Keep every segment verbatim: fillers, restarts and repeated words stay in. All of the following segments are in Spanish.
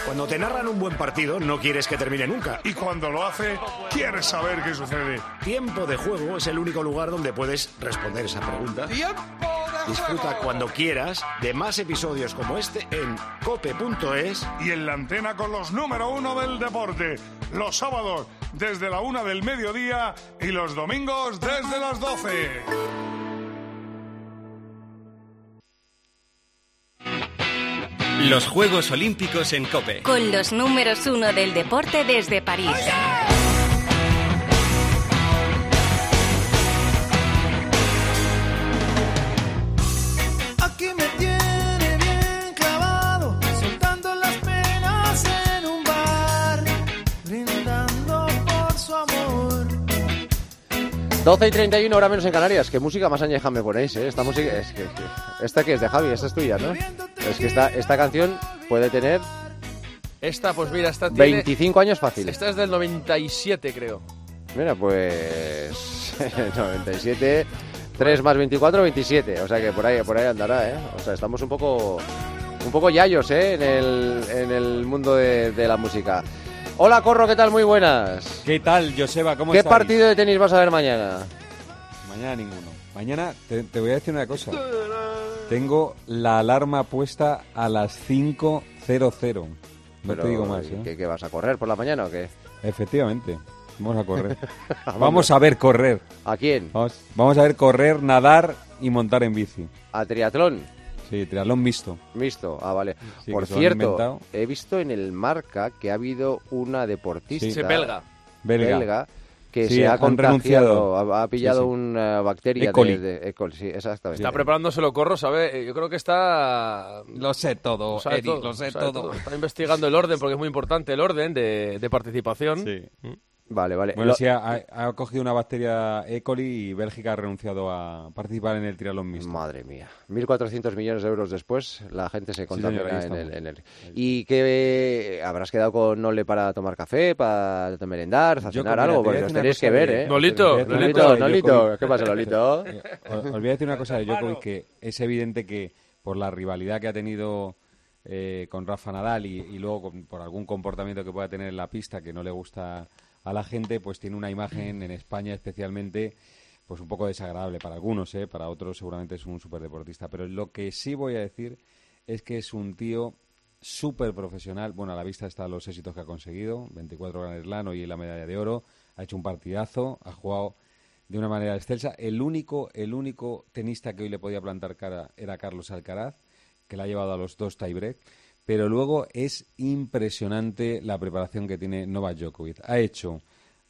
Cuando te narran un buen partido, no quieres que termine nunca. Y cuando lo hace, quieres saber qué sucede. Tiempo de Juego es el único lugar donde puedes responder esa pregunta. ¡Tiempo de Disfruta juego! cuando quieras de más episodios como este en cope punto es. Y en la antena con los número uno del deporte. Los sábados desde la una del mediodía y los domingos desde las doce. Los Juegos Olímpicos en COPE. Con los números uno del deporte desde París. Aquí me tiene bien clavado, soltando las penas en un bar, brindando por su amor. doce y treinta y uno, hora menos en Canarias. ¿Qué música más añeja me ponéis, eh? Esta música... Es que, que- ¿Esta que es de Javi? Esta es tuya, ¿no? Es que esta, esta canción puede tener Esta, pues mira, esta tiene... veinticinco años fácil. Esta es del noventa y siete, creo. Mira, pues... noventa y siete... tres más veinticuatro, veintisiete. O sea que por ahí, por ahí andará, ¿eh? O sea, estamos un poco... Un poco yayos, ¿eh? En el, en el mundo de, de la música. Hola, Corro, ¿qué tal? Muy buenas. ¿Qué tal, Joseba? ¿Cómo ¿Qué estáis? partido de tenis vas a ver mañana? Mañana ninguno. Mañana te, te voy a decir una cosa. Tengo la alarma puesta a las cinco cero cero. No Pero, te digo más, ¿eh? ¿qué, qué vas a correr por la mañana o qué? Efectivamente. Vamos a correr. Vamos a ver correr. ¿A quién? Vamos, vamos a ver correr, nadar y montar en bici. ¿A triatlón? Sí, triatlón mixto. Mixto, ah, vale. Sí, Por que se lo han cierto, inventado. he visto en el Marca que ha habido una deportista Sí. Sí, belga. Belga. belga que Sí, se ha han contagiado, renunciado. ha, ha pillado Sí, sí. una bacteria E. coli. de, de E. coli, sí, exactamente. Está preparándoselo Corro, ¿sabe? Yo creo que está... Lo sé todo, sabe Eric, todo, lo sé sabe todo. Está investigando el orden, porque es muy importante el orden de, de participación. Sí. Vale, vale. Bueno, Lo- sí, ha, ha cogido una bacteria E. coli y Bélgica ha renunciado a participar en el triatlón mixto. Madre mía, mil cuatrocientos millones de euros después, la gente se contamina señor, ahí en, el, estamos. en el... ¿Y qué habrás quedado con Nole para tomar café, para merendar, a Yo, cenar mira, algo? te voy a Porque os decir una tenéis cosa que ver, de- ¿eh? Nolito, Te voy a decir una Nolito, cosa de Nolito, Djokovic. ¿qué pasa, Nolito? Eh, Os os voy a decir una cosa de Djokovic, que es evidente que por la rivalidad que ha tenido eh, con Rafa Nadal y, y luego con- por algún comportamiento que pueda tener en la pista que no le gusta a la gente, pues tiene una imagen en España especialmente pues un poco desagradable para algunos, ¿eh? Para otros seguramente es un superdeportista. Pero lo que sí voy a decir es que es un tío súper profesional. Bueno, a la vista están los éxitos que ha conseguido, veinticuatro Grand Slam, hoy la medalla de oro, ha hecho un partidazo, ha jugado de una manera excelsa. El único, el único tenista que hoy le podía plantar cara era Carlos Alcaraz, que le ha llevado a los dos tiebreak. Pero luego es impresionante la preparación que tiene Novak Djokovic. Ha hecho,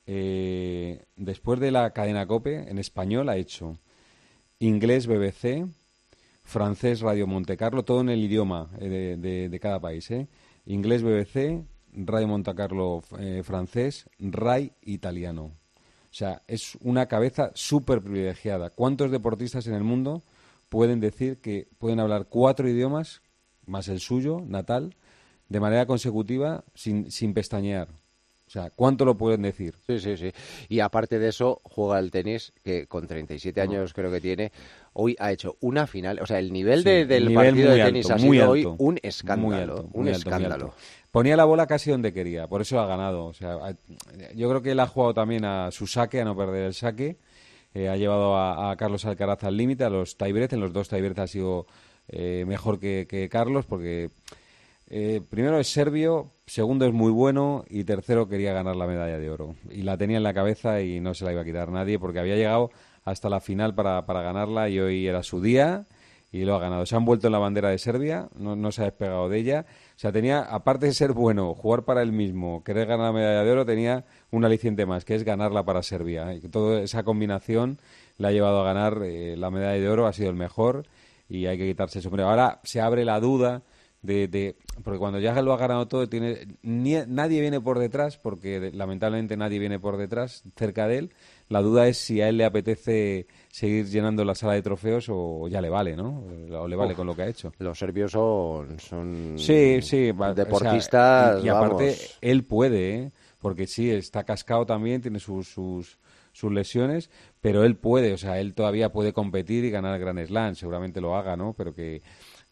eh, después de la cadena COPE, en español, ha hecho inglés B B C, francés Radio Monte Carlo, todo en el idioma eh, de, de- de cada país. ¿eh? Inglés B B C, Radio Monte Carlo eh, francés, R A I italiano. O sea, es una cabeza súper privilegiada. ¿Cuántos deportistas en el mundo pueden decir que pueden hablar cuatro idiomas, más el suyo, natal, de manera consecutiva, sin, sin pestañear? O sea, ¿cuánto lo pueden decir? Sí, sí, sí. Y aparte de eso, juega el tenis, que con treinta y siete años creo que tiene, hoy ha hecho una final. O sea, el nivel Sí, de- del nivel partido muy de alto, tenis ha muy sido hoy alto, un escándalo. muy alto, un muy alto, muy escándalo. alto. Ponía la bola casi donde quería, por eso ha ganado. O sea, ha- yo creo que él ha jugado también a su saque, a no perder el saque. Eh, ha llevado a, a Carlos Alcaraz al límite, a los tiebreaks. En los dos tiebreaks ha sido eh, mejor que, que Carlos, porque eh, primero es serbio, segundo es muy bueno y tercero quería ganar la medalla de oro. Y la tenía en la cabeza y no se la iba a quitar nadie, porque había llegado hasta la final para, para ganarla y hoy era su día y lo ha ganado. Se han vuelto en la bandera de Serbia, no, no se ha despegado de ella. O sea, tenía, aparte de ser bueno, jugar para él mismo, querer ganar la medalla de oro, tenía un aliciente más, que es ganarla para Serbia. Y toda esa combinación le ha llevado a ganar eh, la medalla de oro, ha sido el mejor y hay que quitarse el sombrero. Ahora se abre la duda de, de porque cuando ya lo ha ganado todo, tiene ni, nadie viene por detrás, porque lamentablemente nadie viene por detrás cerca de él. La duda es si a él le apetece seguir llenando la sala de trofeos o ya le vale, ¿no? O le vale Uf, con lo que ha hecho. Los serbios son, son Sí, sí, va- deportistas, o sea, y, y aparte vamos. él puede, ¿eh? Porque sí, está cascado también, tiene sus, sus sus lesiones, pero él puede, o sea, él todavía puede competir y ganar el Grand Slam, seguramente lo haga, ¿no? Pero que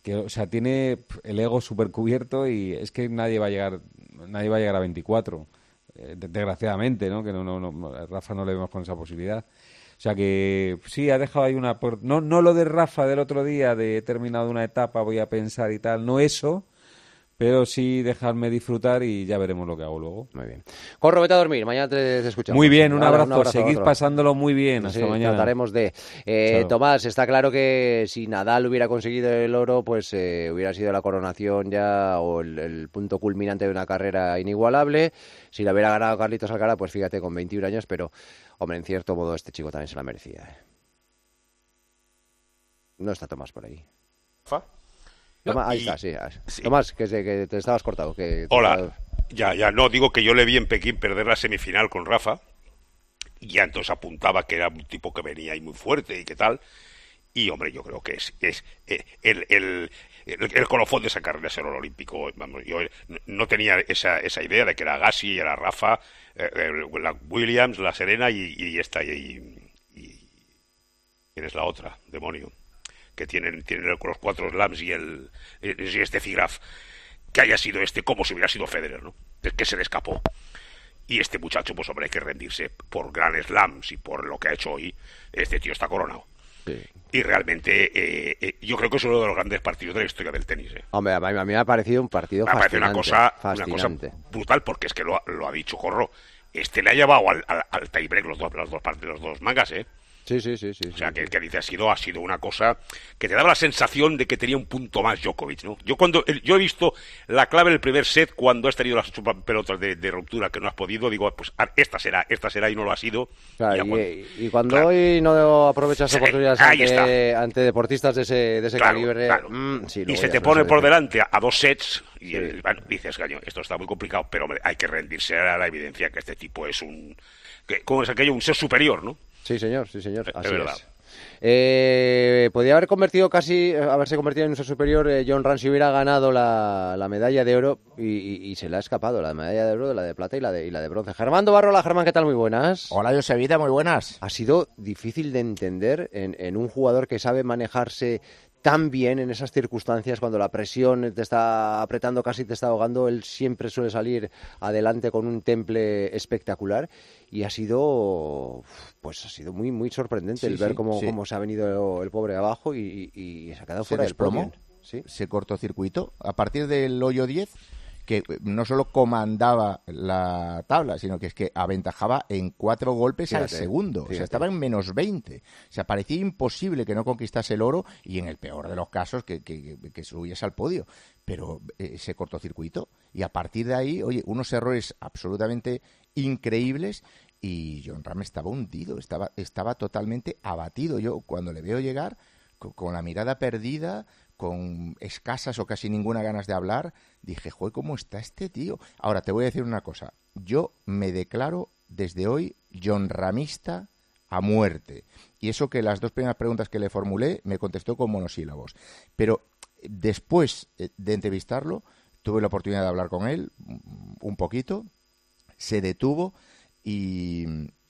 que, o sea, tiene el ego súper cubierto y es que nadie va a llegar, nadie va a llegar a veinticuatro, eh, desgraciadamente, ¿no? Que no, no, no, a Rafa no le vemos con esa posibilidad. O sea que sí, ha dejado ahí una... No, no lo de Rafa del otro día, de he terminado una etapa, voy a pensar y tal, no eso, pero sí dejarme disfrutar y ya veremos lo que hago luego. Muy bien. Corro, vete a dormir, mañana te, te escuchamos. Muy bien, un Vale, abrazo, un abrazo seguid pasándolo muy bien, hasta sí, mañana. Trataremos de... Eh, Chao. Tomás, está claro que si Nadal hubiera conseguido el oro, pues eh, hubiera sido la coronación ya o el, el punto culminante de una carrera inigualable. Si la hubiera ganado Carlitos Alcaraz, pues fíjate, con veintiún años, pero, hombre, en cierto modo este chico también se la merecía. ¿eh? No está Tomás por ahí. ¿Fa? Tomás, No, ahí y- está, sí. ah, sí. Tomás, que, se- que te estabas cortado. Que te Hola. estaba- Ya, ya, no, digo que yo le vi en Pekín perder la semifinal con Rafa, y ya entonces apuntaba que era un tipo que venía ahí muy fuerte y qué tal, y hombre, yo creo que es, es eh, el, el, el, el colofón de esa carrera es el oro olímpico. Vamos, yo no tenía esa, esa idea de que era Gassi, era Rafa, eh, eh, la Williams, la Serena y, y esta, y, y ¿quién es la otra? Demonio. Que tienen, tienen los cuatro slams y el y este Graf, que haya sido este como si hubiera sido Federer, ¿no? Es que se le escapó. Y este muchacho, pues hombre, hay que rendirse por Grand Slams y por lo que ha hecho hoy. Este tío está coronado. Sí. Y realmente eh, eh, yo creo que es uno de los grandes partidos de la historia del tenis. ¿eh? Hombre, a mí, a mí me ha parecido un partido Me parece fascinante. una cosa, una fascinante. cosa brutal, porque es que lo, ha- lo ha dicho Corro. Este le ha llevado al, al, al tiebreak los dos, las dos partes, los dos mangas, ¿eh? Sí, sí, sí, sí. O sea, sí, que, sí. que dice, ha sido, ha sido una cosa que te daba la sensación de que tenía un punto más Djokovic, ¿no? Yo cuando, el- yo he visto la clave del primer set cuando has tenido las chupa- pelotas de, de ruptura que no has podido, digo, pues ah, esta será, esta será y no lo ha sido. Claro, Ya y, cuando- y cuando claro. hoy no aprovechas Sí, oportunidades ahí ante, está. ante deportistas de ese, de ese Claro, calibre, claro. mm, sí, y luego se ya te no pone sé por decir. delante a, a dos sets y Sí. el- bueno, dices, gaño, esto está muy complicado, pero hombre, hay que rendirse a la evidencia que este tipo es un, que, ¿cómo es aquello? Un ser superior, ¿no? Sí, señor, sí, señor. Es Así verdad. es. Eh, podría haber convertido casi, haberse convertido en un ser superior eh, John Ram si hubiera ganado la, la medalla de oro y, y- y se le ha escapado la medalla de oro, la de plata y la de, y la de bronce. Germán Barrola, Germán, ¿qué tal? Muy buenas. Hola, Josevita, muy buenas. Ha sido difícil de entender en, en un jugador que sabe manejarse tan bien en esas circunstancias, cuando la presión te está apretando, casi te está ahogando, él siempre suele salir adelante con un temple espectacular y ha sido, pues ha sido muy muy sorprendente Sí, el ver sí, cómo, sí. cómo se ha venido el pobre abajo y, y- y se ha quedado Se fuera del desplomó, podio. Sí. se cortocircuitó. A partir del hoyo diez, que no solo comandaba la tabla, sino que es que aventajaba en cuatro golpes al Fíjate, segundo. O fíjate. sea, estaba en menos veinte. O sea, parecía imposible que no conquistase el oro y, en el peor de los casos, que, que, que- que subiese al podio. Pero eh, se cortocircuitó. Y a partir de ahí, oye, unos errores absolutamente increíbles. Y John Ram estaba hundido, estaba, estaba totalmente abatido. Yo, cuando le veo llegar, co- con la mirada perdida, con escasas o casi ninguna ganas de hablar, dije, joder, ¿cómo está este tío? Ahora, te voy a decir una cosa. Yo me declaro desde hoy John Ramista a muerte. Y eso que las dos primeras preguntas que le formulé me contestó con monosílabos. Pero después eh, de entrevistarlo, tuve la oportunidad de hablar con él mm, un poquito, se detuvo y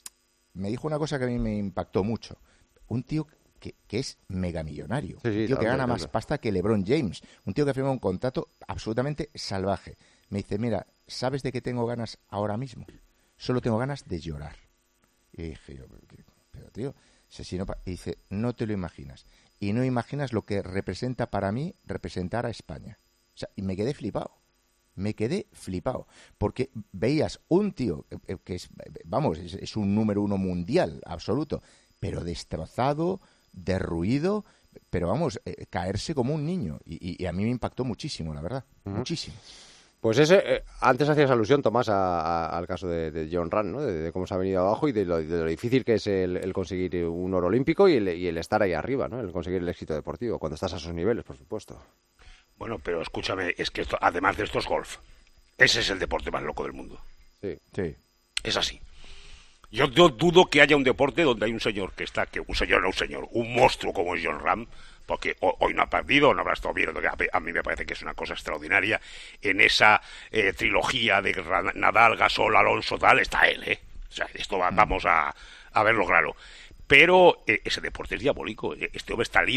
me dijo una cosa que a mí me impactó mucho. Un tío que, que es megamillonario, Sí, sí, un tío que tanto, gana tanto. más pasta que LeBron James, un tío que firma un contrato absolutamente salvaje. Me dice, mira, ¿sabes de qué tengo ganas ahora mismo? Solo tengo ganas de llorar. Y dije yo, pero, ¿qué? Pero, tío, si si no pa-". Y dice, no te lo imaginas. Y no imaginas lo que representa para mí representar a España. O sea, y me quedé flipado. Me quedé flipado. Porque veías un tío eh, eh, que es, eh, vamos, es, es un número uno mundial, absoluto, pero destrozado, derruido, pero vamos, eh, caerse como un niño. Y, y- y a mí me impactó muchísimo, la verdad. Muchísimo. Pues ese, eh, antes hacías alusión, Tomás, a- a- al caso de, de John Ram, ¿no? De, de cómo se ha venido abajo y de lo, de lo difícil que es el, el conseguir un oro olímpico y el, y el estar ahí arriba, ¿no? El conseguir el éxito deportivo, cuando estás a esos niveles, por supuesto. Bueno, pero escúchame, es que esto, además de esto es golf. Ese es el deporte más loco del mundo. Sí. Sí. Es así. Yo, yo dudo que haya un deporte donde hay un señor que está, que un señor, no un señor, un monstruo como es John Ram, porque ho- hoy no ha perdido, no habrá estado bien, a a mí me parece que es una cosa extraordinaria. En esa eh, trilogía de Ra- Nadal, Gasol, Alonso, tal, está él, ¿eh? O sea, esto va- vamos a, a verlo claro. Pero eh, ese deporte es diabólico. Este hombre está líder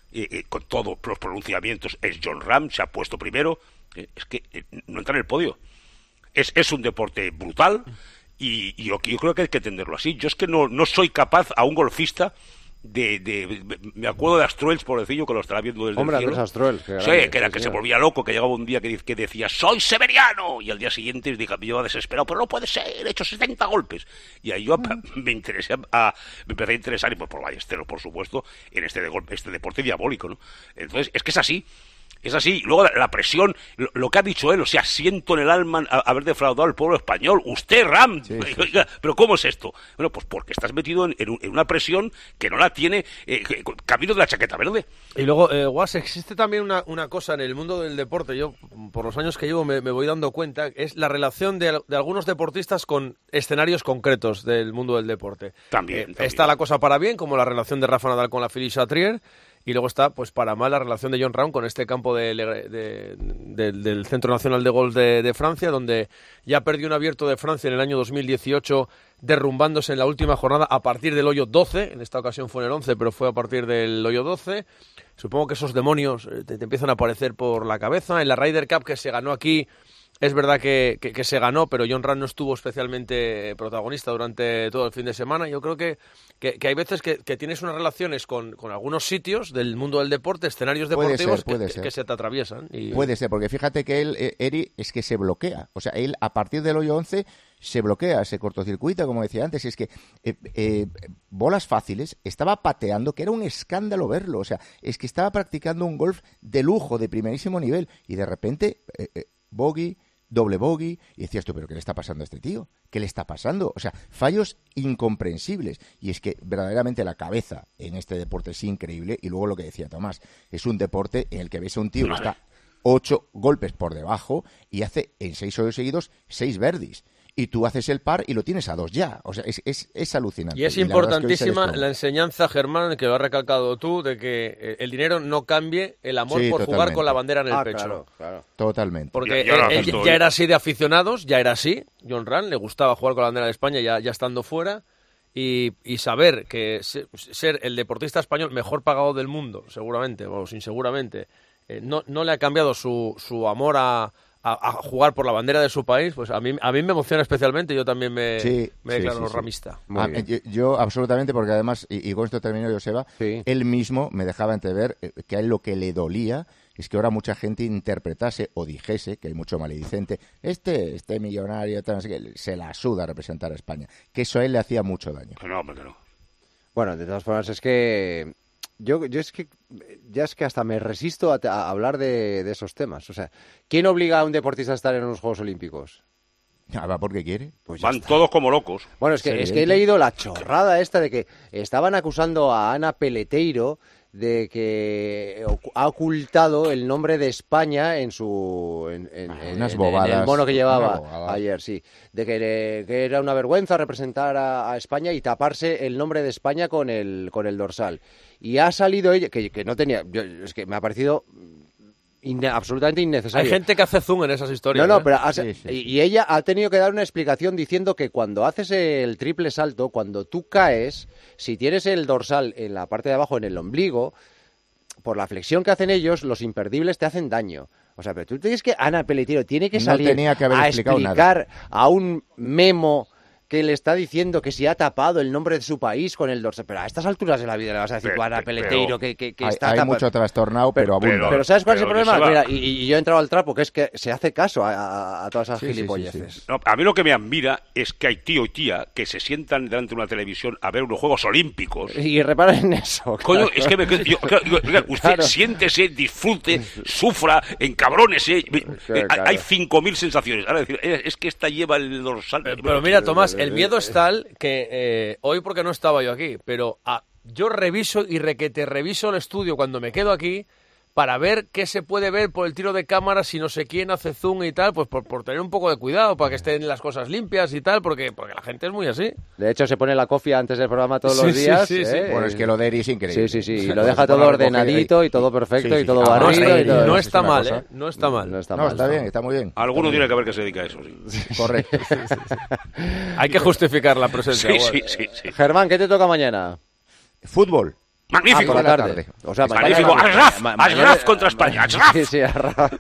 eh, eh, con todos los pronunciamientos, es Jon Rahm, se ha puesto primero, eh, es que eh, no entra en el podio. Es, es un deporte brutal y, y yo, yo creo que hay que entenderlo así. Yo es que no, no soy capaz a un golfista de, de, de me acuerdo de Astruels, por decirlo, que lo estará viendo desde Hombre, el cielo. Astruels, sí, grande, que era sí, que señor. Se volvía loco, que llegaba un día que, que decía ¡soy severiano! Y al día siguiente diga, yo iba desesperado, pero no puede ser, he hecho setenta golpes. Y ahí yo mm. me interesé a, me empecé a interesar, y pues por Ballesteros, por supuesto, en este, de, este deporte diabólico, ¿no? Entonces, es que es así. Es así. Luego la, la presión, lo, lo que ha dicho él, o sea, siento en el alma a, haber defraudado al pueblo español. Usted, Ram, sí, sí. Oiga, pero ¿cómo es esto? Bueno, pues porque estás metido en, en, en una presión que no la tiene eh, camino de la chaqueta verde. Y luego, eh, Guas, existe también una, una cosa en el mundo del deporte, yo por los años que llevo me, me voy dando cuenta, es la relación de, de algunos deportistas con escenarios concretos del mundo del deporte. También, eh, también. Está la cosa para bien, como la relación de Rafa Nadal con la Philippe Chatrier. Y luego está, pues para mal, la relación de Jon Rahm con este campo de, de, de, del Centro Nacional de Golf de, de Francia, donde ya perdió un abierto de Francia en el año dos mil dieciocho, derrumbándose en la última jornada a partir del hoyo doce. En esta ocasión fue en el once, pero fue a partir del hoyo doce. Supongo que esos demonios te, te empiezan a aparecer por la cabeza. En la Ryder Cup que se ganó aquí, es verdad que, que, que se ganó, pero Jon Rahm no estuvo especialmente protagonista durante todo el fin de semana. Yo creo que, que, que hay veces que, que tienes unas relaciones con, con algunos sitios del mundo del deporte, escenarios deportivos puede ser, puede que, ser. que se te atraviesan. Y... Puede ser, porque fíjate que él, eh, Eri, es que se bloquea. O sea, él a partir del hoyo once se bloquea, se cortocircuita, como decía antes. Y es que eh, eh, bolas fáciles, estaba pateando, que era un escándalo verlo. O sea, es que estaba practicando un golf de lujo, de primerísimo nivel. Y de repente, eh, eh, bogey, doble bogey, y decías tú, ¿pero qué le está pasando a este tío? ¿Qué le está pasando? O sea, fallos incomprensibles. Y es que verdaderamente la cabeza en este deporte es increíble. Y luego lo que decía Tomás, es un deporte en el que ves a un tío que está ocho golpes por debajo y hace en seis hoyos seguidos seis birdies. Y tú haces el par y lo tienes a dos ya. O sea, es, es, es alucinante. Y es y importantísima la, es la enseñanza, Germán, que lo has recalcado tú, de que el dinero no cambie el amor sí, por totalmente. jugar con la bandera en el ah, pecho. Claro, claro. Totalmente. Porque ya, ya él, él ya era así de aficionados, ya era así. Jon Rahm le gustaba jugar con la bandera de España ya, ya estando fuera. Y, y saber que ser el deportista español mejor pagado del mundo, seguramente, o sin seguramente, eh, no, no le ha cambiado su, su amor a... A, a jugar por la bandera de su país, pues a mí a mí me emociona especialmente. Yo también me, sí, me sí, declaro sí, sí. ramista. Ah, yo, yo absolutamente, porque además, y, y con esto termino, Joseba, sí. él mismo me dejaba entrever que a él lo que le dolía es que ahora mucha gente interpretase o dijese, que hay mucho maledicente, este este millonario no sé qué, se la suda representar a España, que eso a él le hacía mucho daño. Que no, que no. Bueno, de todas formas es que Yo, yo es que ya es que hasta me resisto a, a hablar de, de esos temas. O sea, ¿quién obliga a un deportista a estar en los Juegos Olímpicos? Ah, va porque quiere. Pues van todos como locos. Bueno, es que, es que he leído la chorrada esta de que estaban acusando a Ana Peleteiro de que ha ocultado el nombre de España en su en, en, ah, en, unas en, bobadas, en el mono que llevaba ayer, sí, de que, que era una vergüenza representar a, a España y taparse el nombre de España con el con el dorsal. Y ha salido ella, que, que no tenía, yo, es que me ha parecido inne, absolutamente innecesario. Hay gente que hace zoom en esas historias. No, no, ¿eh? pero ha, sí, sí. Y ella ha tenido que dar una explicación diciendo que cuando haces el triple salto, cuando tú caes, si tienes el dorsal en la parte de abajo, en el ombligo, por la flexión que hacen ellos, los imperdibles te hacen daño. O sea, pero tú tienes que, Ana Peleteiro tiene que salir no tenía que haber a nada. explicar a un memo que le está diciendo que si ha tapado el nombre de su país con el dorsal. Pero a estas alturas de la vida le vas a decir, Ana Peleteiro, que, que, que hay, está hay tapado. mucho trastornado, pero, pero abunda. Pero ¿sabes cuál pero es el problema? va... Mira, y, y yo he entrado al trapo, que es que se hace caso a, a, a todas esas sí, gilipolleces. Sí, sí, sí. No, a mí lo que me admira es que hay tío y tía que se sientan delante de una televisión a ver unos Juegos Olímpicos. Y reparen en eso. Coño, claro. es que me, yo, yo, usted claro. siéntese, disfrute, sufra, encabrónese. Claro. Hay cinco mil sensaciones. Ahora decir, es que esta lleva el dorsal. Pero, pero mira, Tomás, el miedo es tal que eh, hoy porque no estaba yo aquí, pero a, yo reviso y requete reviso el estudio cuando me quedo aquí para ver qué se puede ver por el tiro de cámara, si no sé quién hace zoom y tal, pues por, por tener un poco de cuidado, para que estén las cosas limpias y tal, porque, porque la gente es muy así. De hecho, se pone la cofia antes del programa todos Sí, los días. sí, sí, ¿eh? sí. Bueno, es que lo de Eri es increíble. Sí, sí, sí. Y O sea, lo deja todo ordenadito y todo perfecto sí, sí. y todo Ah, barrido. no, y todo. No es está una mal, cosa. ¿eh? No está mal. No está No, mal. está bien, está muy bien. Alguno tiene que ver que se dedica a eso, sí. Correcto. Hay que justificar la presencia. Sí, bueno. sí, sí, sí. Germán, ¿qué te toca mañana? Fútbol. Magnífico. Ah, por la tarde. O sea, mañana- magnífico. ma- Ashraf, ma- Ashraf mañana- contra España. Ashraf. Sí, sí, Ashraf.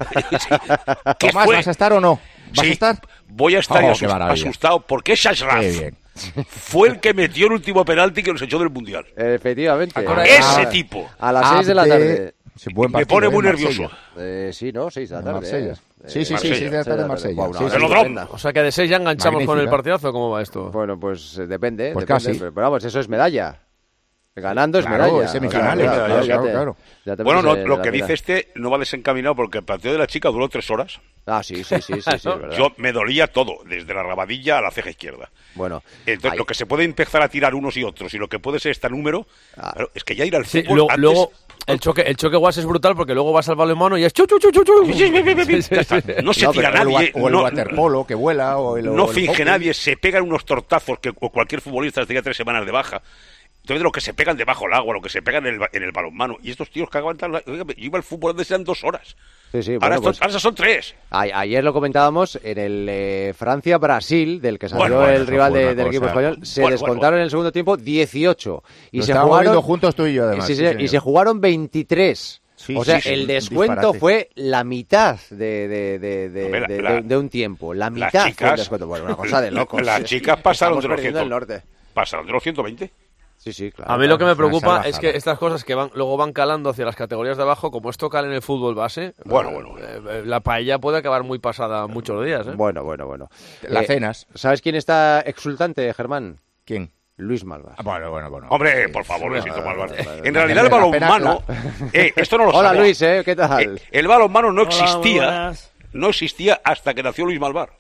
¿Qué Tomás, fue? ¿vas a estar o no? ¿Vas Sí, a estar? voy a estar Oh, y qué asust- maravilla. asustado porque es Ashraf. Qué bien. Fue el que metió el último penalti que nos echó del Mundial. Efectivamente. Ese tipo. A las seis de la Ah, tarde. sí, buen Me partido, pone ¿eh? muy Marsella. nervioso. Eh, sí, ¿no? seis de la En tarde. Marsella. eh. Sí, sí, sí, Marsella. seis de la tarde en Marsella. Guau, Sí, una sí. Velodrome. estupenda. O sea que de seis ya enganchamos con el Magnífica. partidazo, ¿cómo va esto? Bueno, pues eh, depende. Pues depende, casi. Pero, pero vamos, eso es medalla. Ganando es Claro, medalla. es semifinales, O sea, claro, ya claro, te- claro. ya te Bueno, metes no, en lo la que final. dice este no va desencaminado porque el partido de la chica duró tres horas. Ah, sí, sí, sí, sí, sí, es verdad. Yo me dolía todo, desde la rabadilla a la ceja izquierda. Bueno, Entonces, ahí- lo que se puede empezar a tirar unos y otros y lo que puede ser este número, Ah. claro, es que ya ir al Sí, fútbol luego, antes... luego el choque el choque guas es brutal porque luego vas al balonmano y es chu chu chu chu chu. Sí, sí, sí, sí, sí, Sí, ya está. sí. No se No, tira pero o el nadie, wa- o el no, waterpolo que vuela, o el no o el finge hockey. nadie, se pegan unos tortazos que o cualquier futbolista estaría tres semanas de baja. Entonces, lo que se pegan debajo del agua, lo que se pegan en el, ba- en el balonmano. Y estos tíos que aguantan... La... Oiga, yo iba al fútbol antes eran dos horas. sí, sí, ahora, bueno, pues, estos- ahora son tres. a- ayer lo comentábamos en el eh, Francia-Brasil, del que salió Bueno, bueno, el eso rival fue de- una del equipo cosa. español, se Bueno, descontaron bueno. en el segundo tiempo dieciocho. Y Lo se estábamos jugaron viendo juntos tú y yo, además. Sí, sí, sí, señor. y se jugaron veintitrés. Sí, o sea, sí, sí, el un descuento disparate. fue la mitad de, de, de, de, Hombre, la- de- la- de- de un tiempo. La las mitad fue el chicas- descuento. Bueno, una cosa de locos. Las chicas pasaron Estamos de los perdiendo ciento- el norte. Pasaron de los ciento veinte. Sí, sí, claro. A mí lo que me es una preocupa salvajada. es que estas cosas que van luego van calando hacia las categorías de abajo, como esto cala en el fútbol base, Bueno, eh, bueno, bueno. eh, la paella puede acabar muy pasada muchos días, ¿eh? Bueno, bueno, bueno. Las Eh, cenas. ¿Sabes quién está exultante, Germán? ¿Quién? Luis Malvar. Ah, Bueno, bueno, bueno. Hombre, por favor, Luisito Malvar. vale, En vale. realidad el La pena- balonmano... eh, esto no lo Hola sabía. Luis, ¿eh? ¿Qué tal? Eh, el balonmano no Hola, muy existía. buenas. No existía hasta que nació Luis Malvar.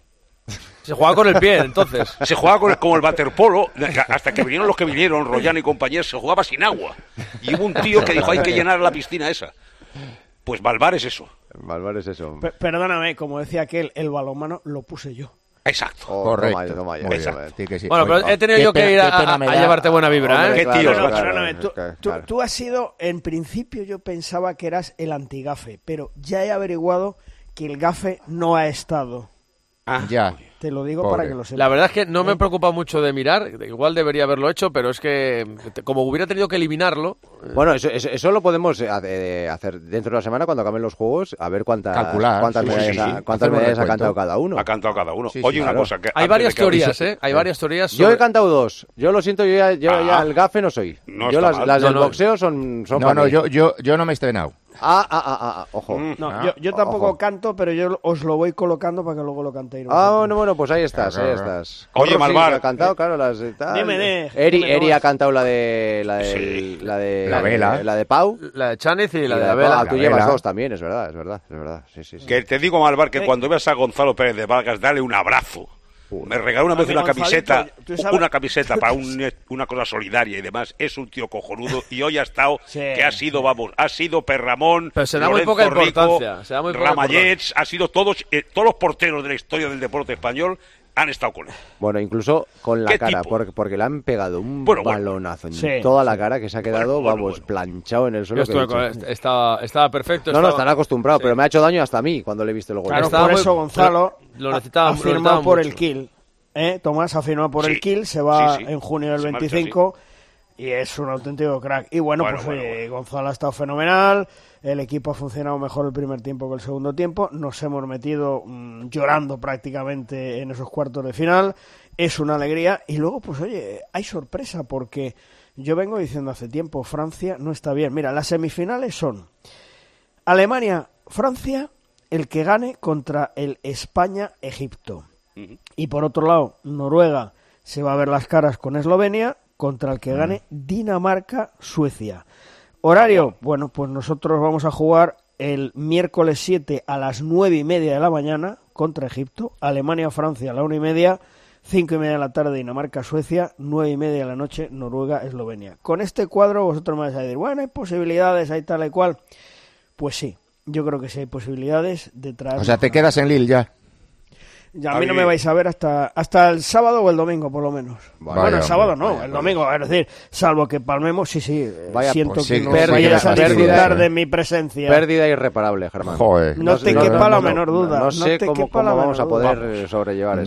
Se juega con el pie, entonces. Se jugaba con el- como el waterpolo, hasta que vinieron los que vinieron, Royan y compañeros, se jugaba sin agua. Y hubo un tío que dijo, hay que llenar la piscina esa. Pues Malvar es eso. Malvar es eso. Pe- Perdóname, como decía aquel, el balonmano lo puse yo. Exacto. Oh, Correcto. Toma ya, toma ya. Muy bien. Exacto. Sí que sí. Bueno, pero Oye, he tenido qué yo que pena- ir a, qué pena a- me a da. llevarte buena vibra, Hombre, ¿eh? Qué claro, tíos, No, claro, perdóname, tú, claro, tú- claro. tú has sido, en principio yo pensaba que eras el antigafe, pero ya he averiguado que el gafe no ha estado. Ah, Ya. Te lo digo Pobre. para que lo sepas. La verdad es que no me preocupa mucho de mirar, igual debería haberlo hecho, pero es que te- como hubiera tenido que eliminarlo, Bueno, eso, eso, eso lo podemos eh, hace- hacer dentro de la semana cuando acaben los juegos, a ver cuántas, Calcular, cuántas sí, medallas, sí, ha, sí. cuántas Hacemos medallas ha recuento. cantado cada uno. Ha cantado cada uno. Sí, sí, Oye, una claro. cosa. Que hay antes varias de que hables- teorías, ¿eh? Hay varias teorías Yo sobre- he cantado dos. Yo lo siento, yo ya, yo Ah. ya el gafe no soy. No yo está las, mal. las No, del no. boxeo son, son No, para no, mí. yo, yo, yo no me he estrenado. Ah, ah, ah, ah, ojo. Mm. No, Ah, yo, yo tampoco ojo. canto, pero yo os lo voy colocando para que luego lo cantéis. Ah, vosotros. bueno, bueno, pues ahí estás, Claro, ahí claro. estás. Oye, Corro, sí, Malvar, ha cantado, eh, claro, las de tal. dime, de- Eri, dime, Eri Tomás. ha cantado la de la de Sí. la de La vela. la de Pau. la de Chániz y la Y de la la de Pau. Vela. Ah, tú La llevas vela. dos también, es verdad, es verdad, es verdad. Sí, sí, sí. Que te digo, Malvar, que Eh. cuando veas a Gonzalo Pérez de Vargas, dale un abrazo. Me regaló una A vez mí, una Gonzalito, camiseta, tú sabes- una camiseta para un- una cosa solidaria y demás. Es un tío cojonudo y hoy ha estado, Sí, que ha sido, vamos, ha sido Perramón, Pero se da muy Lorenzo poca Rico, importancia, se da muy poca Ramallets, ha sido todos, eh, todos los porteros de la historia del deporte español han estado con él. Bueno, incluso con la ¿Qué cara, tipo? porque, porque le han pegado un Bueno, bueno. balonazo en Sí, toda la cara que se ha quedado, Bueno, bueno, vamos, bueno. planchado en el Yo suelo. que he estuve dicho. con- estaba, estaba perfecto. No, no, estaba- están acostumbrados, Sí. pero me ha hecho daño hasta a mí cuando le he visto luego. Claro, Estaba por muy- eso Gonzalo lo ha- necesitaba- ha lo firmado necesitaba por mucho. el Kiel. ¿Eh? Tomás ha firmado por Sí. el Kiel, se va Sí, sí. en junio del Se marcha, veinticinco y es un auténtico crack. Y bueno, Bueno, pues bueno, oye, bueno. Gonzalo ha estado fenomenal, el equipo ha funcionado mejor el primer tiempo que el segundo tiempo, nos hemos metido mm, llorando prácticamente en esos cuartos de final, es una alegría y luego pues oye, hay sorpresa porque yo vengo diciendo hace tiempo, Francia no está bien. Mira, las semifinales son Alemania, Francia, el que gane contra el España-Egipto. Y por otro lado, Noruega se va a ver las caras con Eslovenia contra el que gane Dinamarca-Suecia. Horario, bueno, pues nosotros vamos a jugar el miércoles siete a las nueve y media de la mañana contra Egipto, Alemania-Francia a la una y media, cinco y media de la tarde Dinamarca-Suecia, nueve y media de la noche Noruega-Eslovenia. Con este cuadro vosotros me vais a decir, bueno, hay posibilidades, hay tal y cual. Pues sí, yo creo que sí hay posibilidades de traer... O sea, te quedas en Lille ya. Ya, a mí no me vais a ver hasta hasta el sábado o el domingo, por lo menos. Vaya, bueno, el sábado hombre, no, vaya, el vaya. domingo. Es decir, salvo que palmemos, sí, sí. eh, Vaya, siento pues que sí, no pérdida, vayáis a pérdida, disfrutar eh. de mi presencia. Pérdida irreparable, Germán. Joder. No te sé- quepa no, la no, menor duda. No, No sé te cómo, quepa la cómo vamos a menor poder duda. eh, sobrellevar No. esto.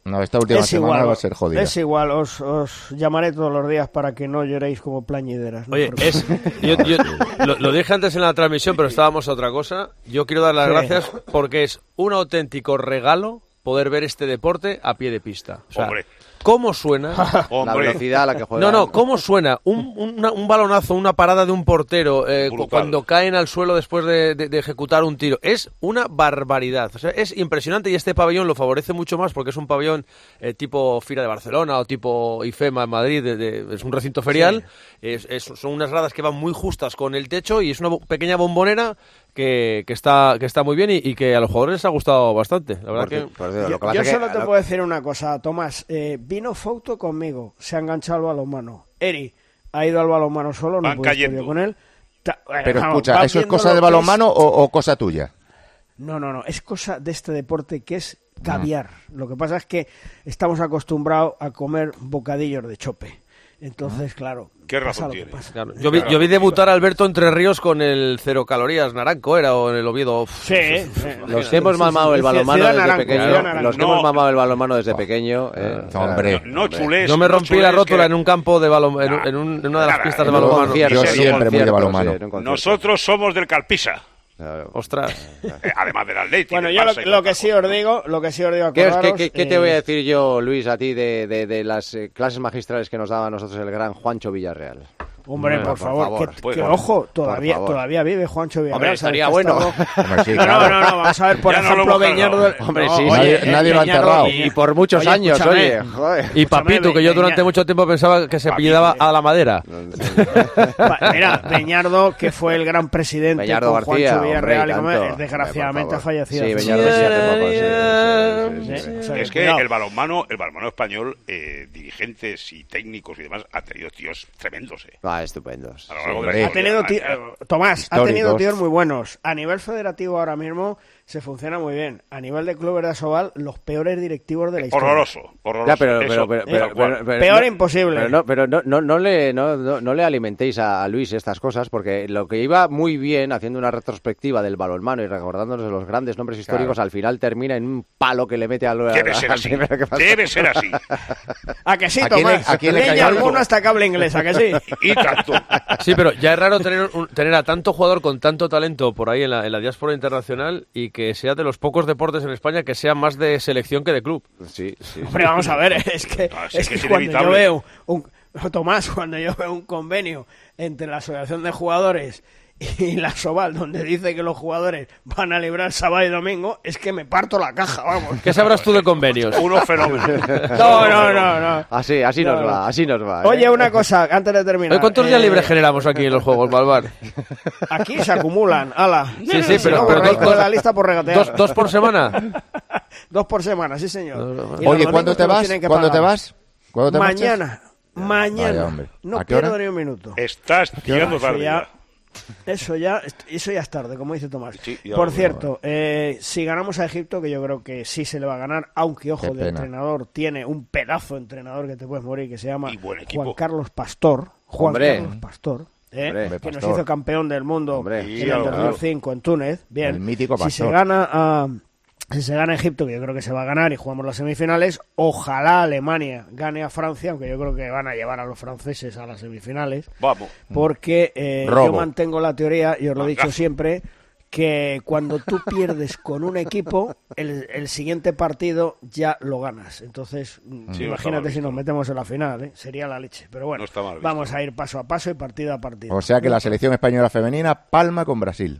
No, esta última es semana igual, va a ser jodida. Es igual, os, os llamaré todos los días para que no lloréis como plañideras. ¿no? Oye, Porque... es, yo, yo lo, lo dije antes en la transmisión, pero estábamos a otra cosa. Yo quiero dar las Sí. gracias porque es un auténtico regalo poder ver este deporte a pie de pista. O sea, Hombre. ¿cómo suena? La velocidad a la que juega. No, no, ¿cómo suena? Un, una- un balonazo, una parada de un portero eh, cu- Brutal. cuando caen al suelo después de, de- de ejecutar un tiro. Es una barbaridad. O sea, es impresionante y este pabellón lo favorece mucho más porque es un pabellón eh, tipo Fira de Barcelona o tipo IFEMA en Madrid. de- de- es un recinto ferial. Es- es- son unas gradas que van muy justas con el techo y es una bo- pequeña bombonera que, que está que está muy bien y, y que a los jugadores les ha gustado bastante. La verdad Por que... ci- por cierto, Yo, lo que pasa yo es que- solo te lo- puedo decir una cosa, Tomás. Eh, vino Fouto conmigo, se ha enganchado al balonmano. Eri ha ido al balonmano solo, no Van pude estar cayendo. yo con él. Ta- eh, Pero vamos, escucha, vas ¿eso es viendo cosa lo de que balonmano es- o, o cosa tuya? No, no, no, es cosa de este deporte que es caviar. Lo que pasa es que estamos acostumbrados a comer bocadillos de chope. Entonces, claro, ¿Qué pasa razón lo que tiene? pasa. Claro. Yo, vi, yo vi debutar a Alberto Entre Ríos con el cero calorías Naranco, era, o en el Oviedo. Uf, Sí, uf, uf, sí. uf, Los que hemos Sí, sí, mamado sí. el balonmano Ciudad desde Naranco, pequeño, Ciudad Naranco. los que No. hemos mamado el balonmano desde pequeño, eh, Hombre. claro, No chulés. Yo me no rompí chulés la rótula que- en un campo de balonmano, en, un- en un- en una de las Nada, pistas de en un balonmano. concierto, Yo en un siempre muy de concierto, balonmano. sí, en un concierto. Nosotros somos del Calpisa. Claro. Ostras. Eh, además del Atlético. Bueno, del yo lo, Barça y lo tal, que sí os digo, lo que sí os digo, ¿Qué, es- qué- acordaros, qué- qué te eh, voy a decir yo, Luis, a ti de, de- de las eh, clases magistrales que nos daba a nosotros el gran Juancho Villarreal? Hombre, Bueno, por por favor, favor. que, Pues, que, por- ojo, todavía, favor. todavía vive Juancho Villarreal. Hombre, ¿sabes estaría que ha bueno. estado- Hombre, sí, No, claro. no, no, no, vamos a ver, por Ya no lo ejemplo, hemos Beñardo... cargado. Hombre, no, sí, oye, nadie- eh, nadie lo ha Beñardo- enterrado. Y por muchos Oye, años, escúchame. oye, joder. Y Papito, que yo durante Beña- mucho tiempo pensaba que se apellidaba a la madera. Pa- Mira, Beñardo, que fue el gran presidente Beñardo con García, Juancho Villarreal, hombre, y como y tanto. es, desgraciadamente Hombre, ha por favor. fallecido. Sí, hace Beñardo poco. sí, hace poco, sí, sí, sí, sí, sí. O sea, Es que cuidado. el balonmano, el balonmano español, eh, dirigentes y técnicos y demás, ha tenido tíos tremendos. Eh, Ah, estupendos. a lo largo de hombre. la Ha tenido historia. ti- eh, Tomás, ha Históricos. tenido tíos muy buenos. A nivel federativo ahora mismo se funciona muy bien. A nivel de clubes de Asobal, los peores directivos de la historia. Horroroso, horroroso. Ya, pero, Eso, pero, pero, tal pero, cual. pero- pero- Peor no- imposible. Pero no, pero no, no, no le, no, no, no le alimentéis a, a Luis estas cosas, porque lo que iba muy bien haciendo una retrospectiva del balonmano y recordándonos de los grandes nombres históricos, al final termina en un palo que le mete a lo Debe ser así. Debe ser así. ¿A que sí, ¿A quién le- Tomás? a quién le Leña cayó algo? alguno hasta cable inglés, ¿a que sí? Y tanto. Sí, pero ya es raro tener, un- tener a tanto jugador con tanto talento por ahí en la, en la diáspora internacional y que sea de los pocos deportes en España que sea más de selección que de club. Sí, sí. Hombre, vamos a ver, es que, Ah, sí, es que que es cuando yo inevitable. veo un, Tomás, cuando yo veo un convenio entre la Asociación de Jugadores y la Asobal, donde dice que los jugadores van a librar sábado y domingo, es que me parto la caja, vamos. ¿Qué sabrás tú de convenios? Unos fenómenos. No, no, no, no. Así, así No, nos no. va, así nos va. Oye, ¿eh? una cosa, antes de terminar. Oye, ¿cuántos días eh, libres generamos aquí en los Juegos, Malvar? Aquí se acumulan, ala. Sí, sí, Si pero- no, pero borráis dos- de la lista por regatear. ¿Dos, dos por semana? Dos por semana, sí, señor. No, no, no. Y los Oye, domingos ¿cuándo te los vas? tienen que ¿Cuándo te pagar. vas? ¿Cuándo te marchas? Mañana, mañana. Vaya, hombre. No ¿A qué hora? pierdo ni un minuto. Estás tirando Eso tarde. ya, ya. eso ya, eso ya es tarde, como dice Tomás. Sí, ya Por lo cierto, eh, si ganamos a Egipto, que yo creo que sí se le va a ganar, aunque ojo, Qué de pena. entrenador tiene un pedazo de entrenador que te puedes morir, que se llama Y buen equipo. Juan Carlos Pastor. Juan Hombre. Carlos Pastor. ¿eh? Hombre, que nos Pastor. hizo campeón del mundo Hombre, en sí, el claro, dos mil cinco en Túnez. Bien. El mítico Si se Pastor. gana a si se gana Egipto, que yo creo que se va a ganar y jugamos las semifinales, ojalá Alemania gane a Francia, aunque yo creo que van a llevar a los franceses a las semifinales. Vamos. Porque eh, yo Robo. mantengo la teoría, y os lo he dicho Venga. siempre, que cuando tú pierdes con un equipo, el, el siguiente partido ya lo ganas. Entonces, Sí, no está imagínate mal si nos visto. metemos en la final, ¿eh? Sería la leche. Pero bueno, No está mal visto. vamos a ir paso a paso y partido a partido. O sea que la selección española femenina palma con Brasil.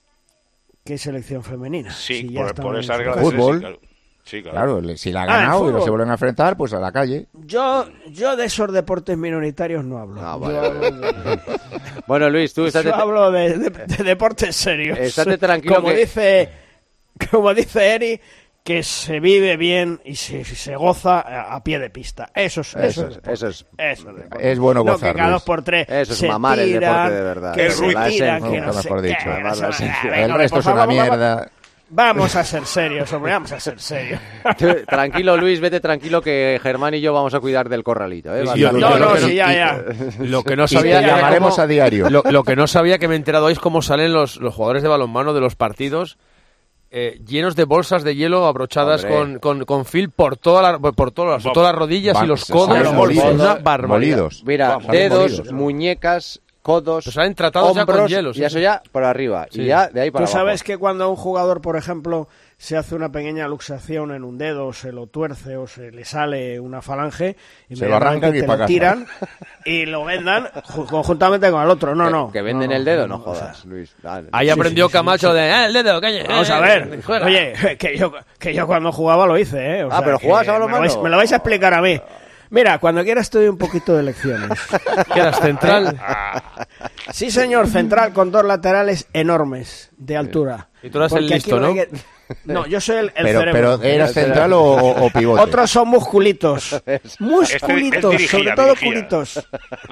¿Qué selección femenina? Sí, Si ya por, estamos por en esas su gracias. casa. Fútbol. Sí, claro. Sí, claro. Claro, le- si la ha Ah, el ganado y no fútbol. se vuelven a enfrentar, pues a la calle. Yo, yo de esos deportes minoritarios no hablo. Ah, Yo vale, hablo vale. de- Bueno, Luis, tú estate, Yo hablo de, de- de deportes serios. Estate tranquilo Como que- dice, como dice Eri, que se vive bien y se, se goza a, a pie de pista. Eso es, eso, Eso es, es, deporte. eso es- Eso es deporte. Es bueno No, gozar, que cada Luis. dos por tres Eso es se mamar el tiran, deporte de verdad. que Es se ruido. tiran, La que esencia, no nunca sé mejor qué, dicho. que Además, la eso- esencia. venga, El hombre, resto por es una favor, vamos- mierda. Vamos a ser serios, hombre, vamos a ser serios. Tú, tranquilo, Luis, vete tranquilo que Germán y yo vamos a cuidar del corralito. ¿eh? Sí, Vas sí, a- yo- No, yo- no, yo- sí, ya, ya. Lo que no Y te sabía era llamaremos cómo- a diario. Lo, lo que no sabía que me he enterado hoy es cómo salen los, los jugadores de balonmano de los partidos eh, llenos de bolsas de hielo abrochadas con, Hombre. con, con fil por, toda la, por todas las, todas las rodillas Va- y los se codos. salen molidos. Una barbaridad. Molidos. Mira, Vamos, dedos, molidos. muñecas, codos, Los salen tratados ya hombros, con hielo. sí, y eso sí. ya por arriba. Sí. Y ya de ahí para Tú abajo. sabes que cuando un jugador, por ejemplo, se hace una pequeña luxación en un dedo, se lo tuerce o se le sale una falange, y Se lo arrancan y te pa' lo casa. tiran y lo vendan ju- conjuntamente con el otro. No, que, no. que venden no, el dedo, no o sea, jodas, Luis. Dale. Ahí Sí, aprendió sí, sí, Camacho sí. de, ah, el dedo, calle. Vamos eh, a ver, juega". oye, que yo, que yo cuando jugaba lo hice, ¿eh? O Ah, sea, pero que jugabas a me, lo balonmano. vais, me lo vais a explicar a mí. Mira, cuando quieras te doy un poquito de lecciones. ¿Qué eras, central? Sí, señor, central con dos laterales enormes de altura. Y tú eras el Porque aquí listo, hay ¿no? que- No, yo soy el, el Pero, cerebro. pero ¿eras central o, o, o pivote? Otros son musculitos. Musculitos, Este- este dirigía, sobre todo dirigía. culitos.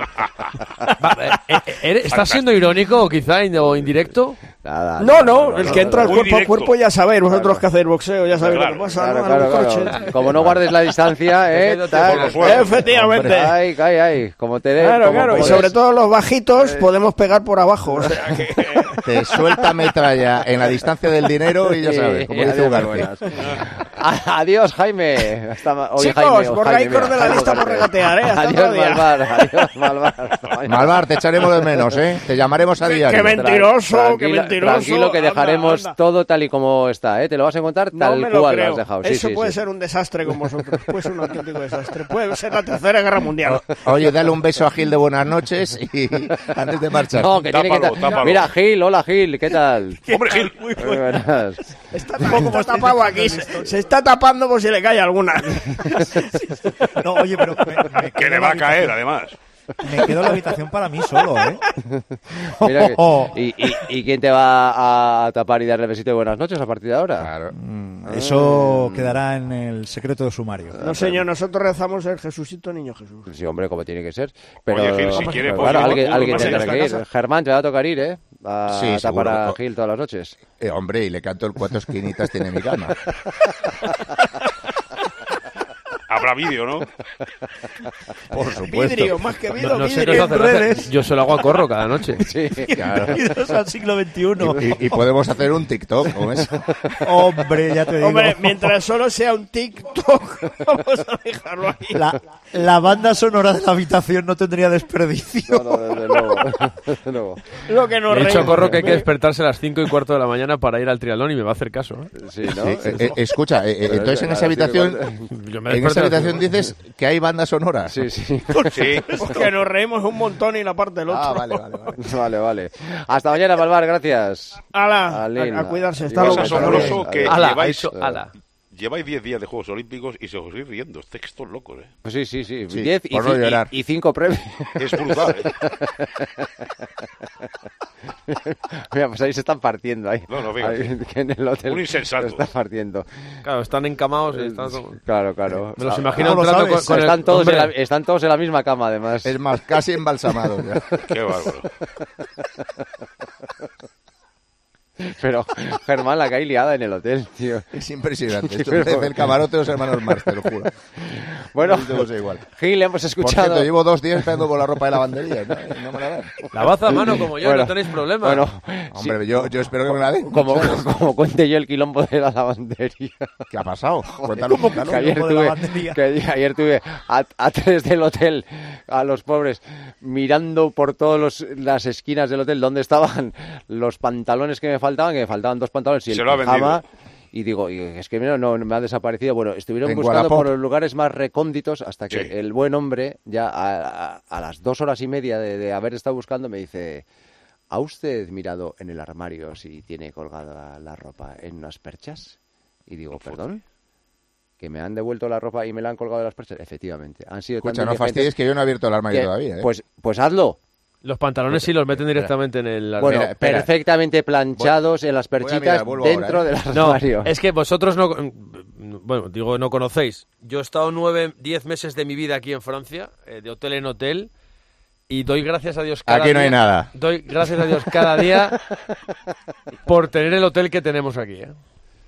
Va, eh, eh, ¿Estás siendo irónico o quizá in- o indirecto? Nada, No, no, el que entra al Muy cuerpo a directo. cuerpo ya sabéis, vosotros que hacéis boxeo, ya sabéis Claro, lo que pasa, Claro, ¿no? claro, Al claro. coche. Como no guardes la distancia, eh. Quédate tal. por los suelos. Efectivamente. Ay, ay, ay. Como te dé. Claro, como claro, y puedes. sobre todo los bajitos podemos pegar por abajo, o sea que... Te suelta metralla en la distancia del dinero y ya Sí, sabes, como y dice adiós, Ugarte. buenas. A- Adiós, Jaime. Hasta ma- oye, Chicos, Jaime, o por Jaime, récord mira, de la Jaime lista por Ugarte. regatear, ¿eh? Hasta Adiós, otro día. Malvar. Adiós, Malvar. Malvar, te echaremos de menos, ¿eh? Te llamaremos a diario. Qué mentiroso, Tranquilo- qué mentiroso. Tranquilo que Anda, dejaremos anda. todo tal y como está, ¿eh? Te lo vas a encontrar No tal me lo cual lo creo. has dejado. Sí, Eso sí, puede sí. ser un desastre con vosotros. Puede ser un auténtico desastre. Puede ser la tercera guerra mundial. Oye, dale un beso a Gil de buenas noches y antes de marchar. No, que tiene que Tápalo, ta- tápalo. Mira, Gil, hola Gil, ¿qué tal? Hombre, Gil. Muy Muy bueno. buenas. Está, está tapado aquí. Se, se está tapando por si le cae alguna. No, oye, pero me, me Que quedo le en va la a caer, habitación- además. Me quedo en la habitación para mí solo, ¿eh? Mira que- y, y- ¿Y quién te va a tapar y darle besito de buenas noches a partir de ahora? Claro. Mm, Eso quedará en el secreto de sumario. No, señor, nosotros rezamos el Jesucito Niño Jesús. Sí, hombre, como tiene que ser. Pero, Oye, Gil, si pero quiere, claro, pues, alguien, igual, alguien pues, tendrá en que ir. esta casa. Germán, te va a tocar ir, ¿eh? A Sí, tapar seguro. a Gil todas las noches. Eh, hombre, y le canto el cuatro esquinitas tiene mi cama. Habrá vídeo, ¿no? Por supuesto. Vidrio, más que vidrio, No, no sé qué vidrio. os hace gracia. Yo se lo hago a Corro cada noche. Sí. Claro. Bienvenidos al siglo veintiuno. Y, y podemos hacer un TikTok con eso. Hombre, ya te digo. Hombre, mientras solo sea un TikTok, vamos a dejarlo ahí. La, la banda sonora de la habitación no tendría desperdicio. No, no, desde luego. Desde luego. Lo que nos Le he dicho a reímos. Corro que hay que despertarse a las cinco y cuarto de la mañana para ir al triatlón y me va a hacer caso. ¿eh? Sí, ¿no? Sí, eh, eh, escucha, eh, eh, Pero entonces eso, en esa claro, sí, habitación, igual- Yo me en esa desperté a las habitación cinco. dices que hay banda sonora. Sí, sí. Sí. Que nos reímos un montón y la parte del otro. Ah, vale, vale, vale. Vale, vale. Hasta mañana, Malvar, gracias. Ala, Alin, a, a cuidarse. Está igual Es loco. que asombroso Alin. que Ala, ha lleváis, dicho ala. lleváis diez días de Juegos Olímpicos y se os seguís riendo. Estáis estos locos, ¿eh? Pues sí, sí, sí. Sí, Diez y, por no ci- llorar. y, y cinco premios. Es brutal, ¿eh? Mira, pues ahí se están partiendo. Ahí. No, no, fíjate. Ahí, que en el hotel Un insensato. se están partiendo. Claro, están encamados. y están como- Claro, claro. Me los Ah, imagino ¿cómo lo entrando con, sabes? con el- están, todos en hombre, la, están todos en la misma cama, además. Es más, casi embalsamado. ya. Qué bárbaro. Pero, Germán, la que hay liada en el hotel, tío. Es impresionante. Sí, Esto pero- parece el camarote de los hermanos Marx, te lo juro. Bueno, Yo no sé igual. Gil, hemos Por escuchado... cierto, llevo dos días esperando por la ropa de lavandería. y No, no me la dan. lavad a mano como yo, Bueno, no tenéis problema. Bueno, Hombre, yo, yo espero que me la den. como, como cuente yo el quilombo de la lavandería. ¿Qué ha pasado? Cuéntalo, cuéntalo. Que ayer quilombo de tuve, lavandería? que ayer tuve a, a tres del hotel, a los pobres, mirando por todas las esquinas del hotel donde estaban los pantalones que me faltaban, que me faltaban dos pantalones y Se el lo ha pijama. vendido. Y digo, y es que mira, no, no me ha desaparecido. Bueno, estuvieron En buscando Wallapop. por los lugares más recónditos hasta que Sí. el buen hombre, ya a, a- a las dos horas y media de, de haber estado buscando, me dice... ¿Ha usted mirado en el armario si tiene colgada la ropa en unas perchas? Y digo, ¿perdón? ¿Que me han devuelto la ropa y me la han colgado de las perchas? Efectivamente. Han sido Escucha, tan no diligentes fastidies que yo no he abierto el armario que- todavía. ¿eh? Pues, pues hazlo. Los pantalones sí los meten directamente en el Bueno, Espera, espera. perfectamente planchados en las voy a perchitas mirar, vuelvo dentro ahora, ¿eh? del No, armario. es que vosotros no... Bueno, digo, no conocéis. Yo he estado nueve, diez meses de mi vida aquí en Francia, eh, de hotel en hotel, y doy gracias a Dios cada Aquí no hay día- nada. Doy gracias a Dios cada día por tener el hotel que tenemos aquí, ¿eh?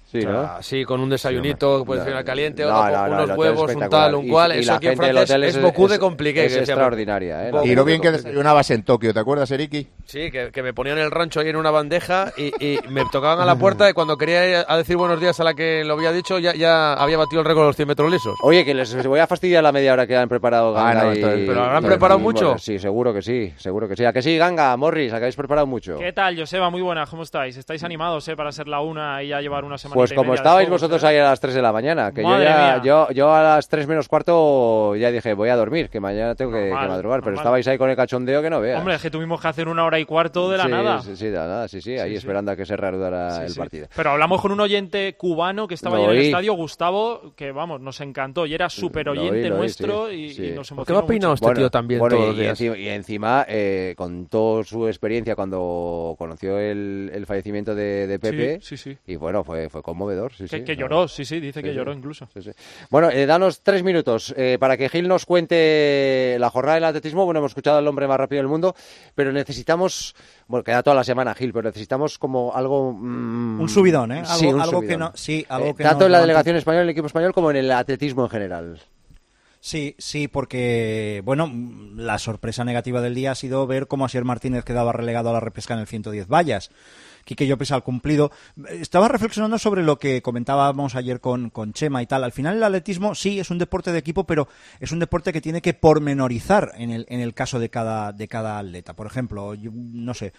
Sí, o sea, ¿no? sí, con un desayunito, Sí, puede no, ser caliente, no, otro, no, no, unos el hotel huevos, un espectacular. tal, un cual. Y, y Eso la aquí en gente del Francia hotel es, es, beaucoup de es, compliqué. es que se llama. extraordinaria, ¿eh? Beaucoup Y lo de bien que compliqué. desayunabas en Tokio, ¿te acuerdas, Eriki? Sí, que, que me ponían el rancho ahí en una bandeja y, y me tocaban a la puerta y cuando quería ir a decir buenos días a la que lo había dicho ya, ya había batido el récord de los cien metros lisos. Oye, que les voy a fastidiar la media hora que han preparado Ganga. Ah, no, y- entonces- ¿Pero habrán y- preparado y- mucho? bueno, sí, seguro que sí, seguro que sí. ¿A que sí, Ganga, Morris? ¿A que habéis preparado mucho? ¿Qué tal, Joseba? Muy buenas, ¿cómo estáis? ¿Estáis animados eh, para ser la una y ya llevar una semana Pues y como media de estabais juegos, vosotros eh? ahí a las tres de la mañana, que yo Madre ya, mía. yo, yo a las tres menos cuarto ya dije, voy a dormir, que mañana tengo que, Normal, que madrugar, pero normal. estabais ahí con el cachondeo que no veas. Hombre, es que tuvimos que hacer una hora y cuarto de la sí, nada. Sí, sí, de la nada, sí, sí, ahí Sí, sí. esperando a que se reanudara Sí, el sí. partido. Pero hablamos con un oyente cubano que estaba Lo ahí en el oí. estadio, Gustavo, que vamos, nos encantó y era súper Lo oí, oyente lo oí, nuestro sí, y, sí. y nos ¿Por qué emocionó va peinado mucho. este tío también bueno, todos y, los días? encima, y encima eh, contó su experiencia cuando conoció el, el fallecimiento de, de Pepe. Sí, sí, sí. Y bueno, fue, fue conmovedor. Sí, Que, sí, que no. lloró, sí, sí, dice Sí, que sí. lloró incluso. Sí, sí. Bueno, eh, danos tres minutos eh, para que Gil nos cuente la jornada del atletismo. Bueno, hemos escuchado al hombre más rápido del mundo, pero necesitamos, bueno, queda toda la semana Gil, pero necesitamos como algo... mm, Un subidón, ¿eh? Algo, sí, un algo subidón. que no... Sí, algo Eh, que tanto nos en la levante- delegación española, en el equipo español, como en el atletismo en general. Sí, sí, porque, bueno, la sorpresa negativa del día ha sido ver cómo Asier Martínez quedaba relegado a la repesca en el ciento diez vallas. Quique Llopes al cumplido. Estaba reflexionando sobre lo que comentábamos ayer con, con Chema y tal. Al final el atletismo sí es un deporte de equipo, pero es un deporte que tiene que pormenorizar en el, en el caso de cada, de cada atleta. Por ejemplo, yo, no sé,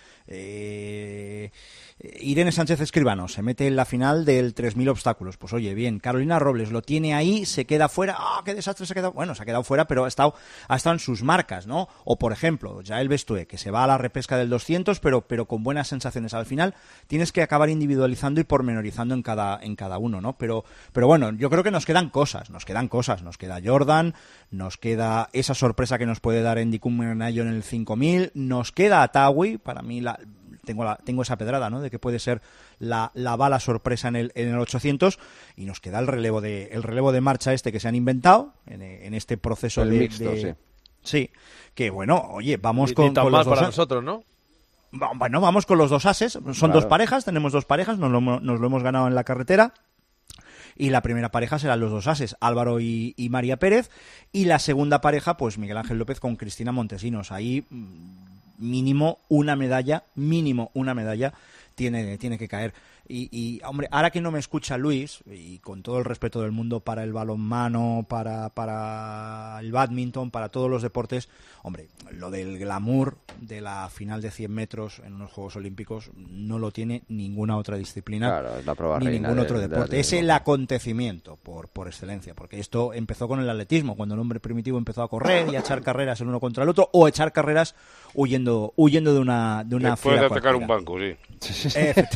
eh, Irene Sánchez Escribano se mete en la final del tres mil obstáculos. Pues oye, bien, Carolina Robles lo tiene ahí, se queda fuera. ¡Ah, qué desastre se ha quedado! Bueno, se ha quedado fuera, pero ha estado, ha estado en sus marcas, ¿no? O por ejemplo, Jael Bestue, que se va a la repesca del doscientos, pero, pero con buenas sensaciones. Al final tienes que acabar individualizando y pormenorizando en cada, en cada uno, ¿no? Pero, pero bueno, yo creo que nos quedan cosas, nos quedan cosas. Nos queda Jordan, nos queda esa sorpresa que nos puede dar Andy Kumenayo en el cinco mil, nos queda Atawi, para mí la... Tengo, la, tengo esa pedrada, ¿no? De que puede ser la, la bala sorpresa en el, en el ochocientos, y nos queda el relevo de el relevo de marcha este que se han inventado en, en este proceso El de, mixto, de- sí. sí, que bueno, oye, vamos Ni- con, ni tan con mal los dos para a- nosotros, ¿no? Va- Bueno, vamos con los dos ases. Son Claro. dos parejas, tenemos dos parejas, nos lo, hemos- nos lo hemos ganado en la carretera. Y la primera pareja serán los dos ases, Álvaro y, y María Pérez. Y la segunda pareja, pues Miguel Ángel López con Cristina Montesinos. Ahí mm, mínimo una medalla, mínimo una medalla tiene, tiene que caer. Y, y, hombre, ahora que no me escucha Luis, y con todo el respeto del mundo para el balonmano, para, para el bádminton, para todos los deportes, hombre, lo del glamour de la final de cien metros en unos Juegos Olímpicos no lo tiene ninguna otra disciplina, Claro, es la prueba ni reina ningún de- otro del deporte. Es atletismo. el acontecimiento por, por excelencia, porque esto empezó con el atletismo, cuando el hombre primitivo empezó a correr y a echar carreras el uno contra el otro, o echar carreras huyendo huyendo de una de una Después de fiera atacar un cualquiera. banco, sí.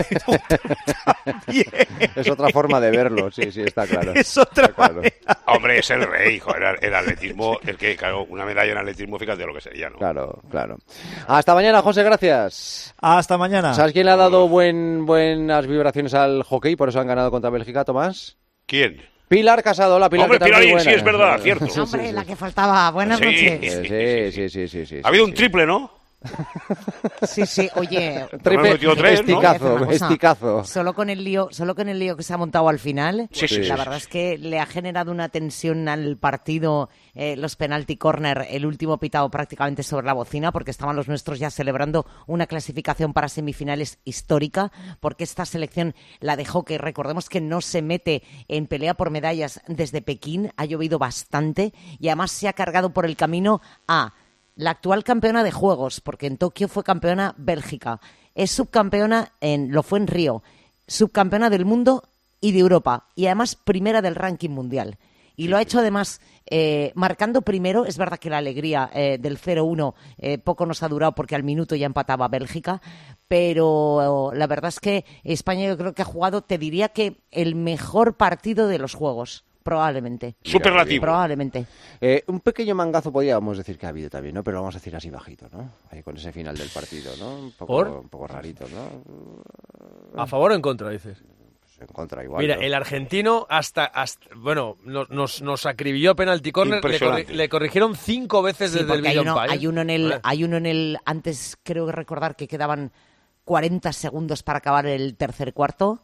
Es otra forma de verlo, sí, sí, está claro. Es otra Está claro. Hombre, es el rey, joder, el atletismo, el que, claro, una medalla en atletismo, fíjate lo que sería, ¿no? Claro, claro. Hasta mañana, José, gracias. Hasta mañana. ¿Sabes quién le ha dado buen, buenas vibraciones al hockey? Por eso han ganado contra Bélgica, Tomás. ¿Quién? Pilar Casado, hola Pilar. Hombre, ¿qué tal? Pilar, Muy sí, buenas. es verdad, cierto. Sí, sí, Hombre, sí. la que faltaba. Buenas Sí. noches. Sí, sí, sí, sí, sí. Ha habido un triple, ¿no? Sí, sí, oye. Triple Hemos metido tres, ¿no? esticazo, Voy a decir una cosa. esticazo. Solo con el lío, solo con el lío que se ha montado al final, Sí, sí, la sí, verdad sí. es que le ha generado una tensión al partido, eh, los penalty corner, el último pitado prácticamente sobre la bocina, porque estaban los nuestros ya celebrando una clasificación para semifinales histórica, porque esta selección, la de hockey, recordemos que no se mete en pelea por medallas desde Pekín, ha llovido bastante y además se ha cargado por el camino a la actual campeona de Juegos, porque en Tokio fue campeona Bélgica, es subcampeona, en, lo fue en Río, subcampeona del mundo y de Europa, y además primera del ranking mundial. Y lo ha hecho además eh, marcando primero. Es verdad que la alegría eh, del cero uno eh, poco nos ha durado porque al minuto ya empataba Bélgica, pero la verdad es que España yo creo que ha jugado, te diría que el mejor partido de los Juegos. Probablemente. Superlativo. Probablemente. Eh, un pequeño mangazo podríamos decir que ha habido también, ¿no? Pero lo vamos a decir así bajito, ¿no? Ahí con ese final del partido, ¿no? Un poco, ¿Por? un poco rarito, ¿no? ¿A favor o en contra, dices? Pues en contra igual. Mira, ¿no? el argentino hasta, hasta bueno, nos, nos, nos acribilló a penalti corner, le, Impresionante. corri- le corrigieron cinco veces Sí, desde el porque hay video uno, umpire. hay uno en el, Vale. hay uno en el, antes creo que recordar que quedaban cuarenta segundos para acabar el tercer cuarto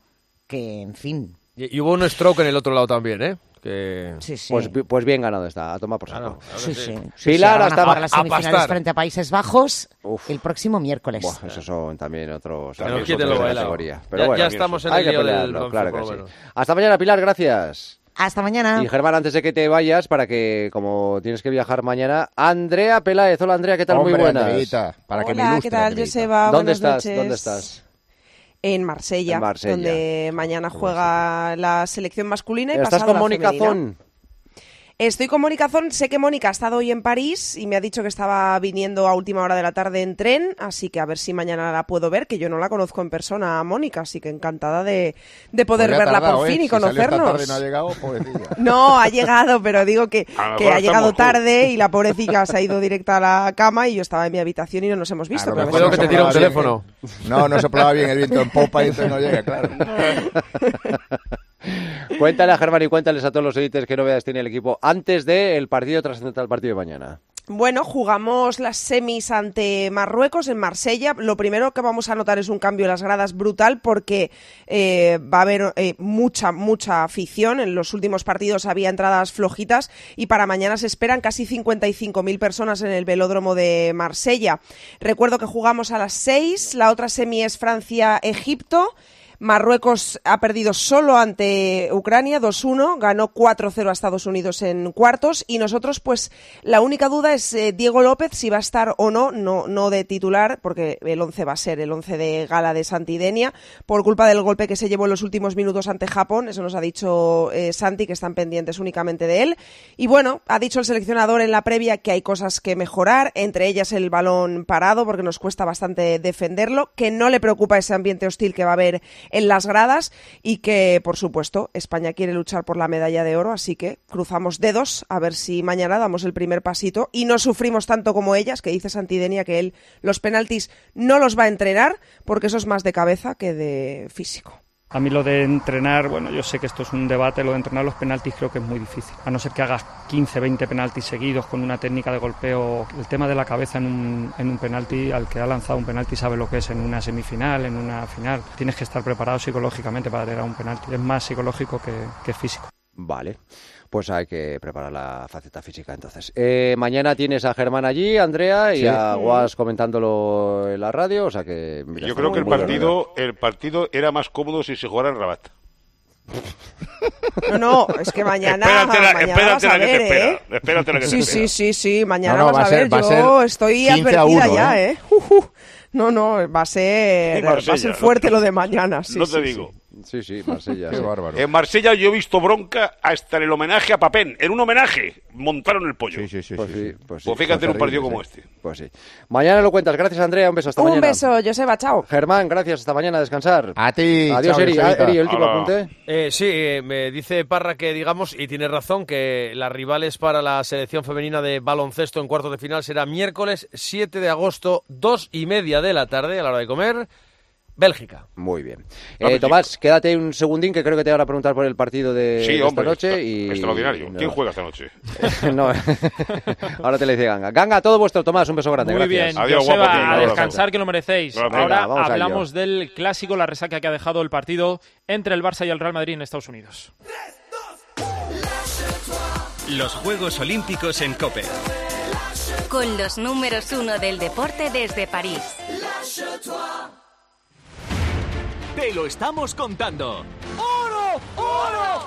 que, en fin. Y, y hubo un stroke en el otro lado también, ¿eh? Que... Sí, sí. Pues, pues bien ganado está, a tomar por saco. Claro, claro Sí, sí. sí. Sí, Sí, Pilar, ahora van a hasta jugar las a semifinales pastar. frente a Países Bajos Uf. el próximo miércoles. Buah, esos son también otros. Que nos otros quiten lo de bailado. categoría. Pero Ya- bueno, ya estamos en hay el que lío del pelearlo, Banfield, claro por que lo sí. menos. Hasta mañana, Pilar, gracias. Hasta mañana. Y Germán, antes de que te vayas, para que, como tienes que viajar mañana, Andrea Peláez. Hola, Andrea, ¿qué tal? Hombre, Muy buenas. Andreita, para que me Hola, ilustre, ¿qué tal, Andreita. Joseba? ¿Dónde Buenas estás? noches. ¿Dónde estás? En Marsella, En Marsella. donde mañana juega la selección masculina y ¿Estás pasado con la Mónica femenina. Zon? Estoy con Mónica Zon, sé que Mónica ha estado hoy en París y me ha dicho que estaba viniendo a última hora de la tarde en tren, así que a ver si mañana la puedo ver, que yo no la conozco en persona a Mónica, así que encantada de, de poder Pues ya ha verla tardado, por ¿eh? fin y Si salió esta conocernos. tarde y no ha llegado, pobrecilla. No, ha llegado, pero digo que, A lo que mejor ha está llegado Moscú. tarde y la pobrecita se ha ido directa a la cama y yo estaba en mi habitación y no nos hemos visto. A lo pero mejor a no ver si soplaba nos bien vemos. el- No, no soplaba bien el viento en popa y entonces no llega, claro. Cuéntale a Germán y cuéntales a todos los editores qué novedades tiene el equipo antes del partido trascendental del partido de mañana. Bueno, jugamos las semis ante Marruecos en Marsella. Lo primero que vamos a notar es un cambio en las gradas brutal porque eh, va a haber eh, mucha, mucha afición. En los últimos partidos había entradas flojitas y para mañana se esperan casi cincuenta y cinco mil personas en el velódromo de Marsella. Recuerdo que jugamos a las seis, la otra semi es Francia-Egipto. Marruecos ha perdido solo ante Ucrania dos uno, ganó cuatro cero a Estados Unidos en cuartos y nosotros pues la única duda es eh, Diego López si va a estar o no, no, no de titular porque el once va a ser el once de gala de Santidenia por culpa del golpe que se llevó en los últimos minutos ante Japón, eso nos ha dicho eh, Santi que están pendientes únicamente de él y bueno, ha dicho el seleccionador en la previa que hay cosas que mejorar, entre ellas el balón parado porque nos cuesta bastante defenderlo, que no le preocupa ese ambiente hostil que va a haber en las gradas y que, por supuesto, España quiere luchar por la medalla de oro, así que cruzamos dedos a ver si mañana damos el primer pasito y no sufrimos tanto como ellas, que dice Santidenia que él los penaltis no los va a entrenar porque eso es más de cabeza que de físico. A mí lo de entrenar, bueno, yo sé que esto es un debate, lo de entrenar los penaltis creo que es muy difícil. A no ser que hagas quince, veinte penaltis seguidos con una técnica de golpeo. El tema de la cabeza en un, en un penalti, al que ha lanzado un penalti sabe lo que es en una semifinal, en una final. Tienes que estar preparado psicológicamente para tirar un penalti. Es más psicológico que, que físico. Vale, pues hay que preparar la faceta física entonces. Eh, mañana tienes a Germán allí, Andrea, y Sí. a Guas comentándolo en la radio, o sea que... mira, Yo está creo muy que el bien, partido, el partido era más cómodo si se jugara en Rabat. No, no, es que mañana, Espérate la- mañana espérate vas a la que te ver, espera, ¿eh? espérate la que te sí, espera. sí, sí, sí, mañana No, no, vas va a a ser- ver, va a ser yo estoy quince a advertida uno, ya, ¿eh? ¿eh? Uh, uh. No, no, va a ser, Sí, va a Marsella, ser no fuerte te- lo de mañana. Sí, no sí, te sí. digo. Sí, sí, Marsella. Qué sí. bárbaro. En Marsella yo he visto bronca hasta en el homenaje a Papén. En un homenaje montaron el pollo. Sí, sí, sí. Pues sí, sí, sí. pues sí. Pues fíjate en un Terrible, partido como sí. este. Pues sí. Mañana lo cuentas. Gracias, Andrea. Un beso. Hasta Un mañana. beso, Joseba, chao. Germán, gracias. Hasta mañana. Descansar. A ti. Adiós, chao, Eri. Josebita. Ah, Eri, último Hola. apunte. Eh, sí, eh, me dice Parra que digamos, y tiene razón, que las rivales para la selección femenina de baloncesto en cuartos de final será miércoles siete de agosto, dos y media de la tarde, a la hora de comer, Bélgica. Muy bien. Vamos, Eh, Tomás, quédate un segundín que creo que te van a preguntar por el partido de, Sí, de hombre, esta noche. extra- y... extraordinario. no. ¿Quién juega esta noche? No. Ahora te le dice Ganga. Ganga, todo vuestro, Tomás. Un beso grande. Muy gracias. bien, Adiós, Joseba, guapo, tío, un a abrazo. descansar que lo merecéis. Venga, Ahora vamos a hablamos del clásico, la resaca que ha dejado el partido entre el Barça y el Real Madrid en Estados Unidos. Los Juegos Olímpicos en COPE. Con los números uno del deporte desde París. Te lo estamos contando. ¡Oro! ¡Oro!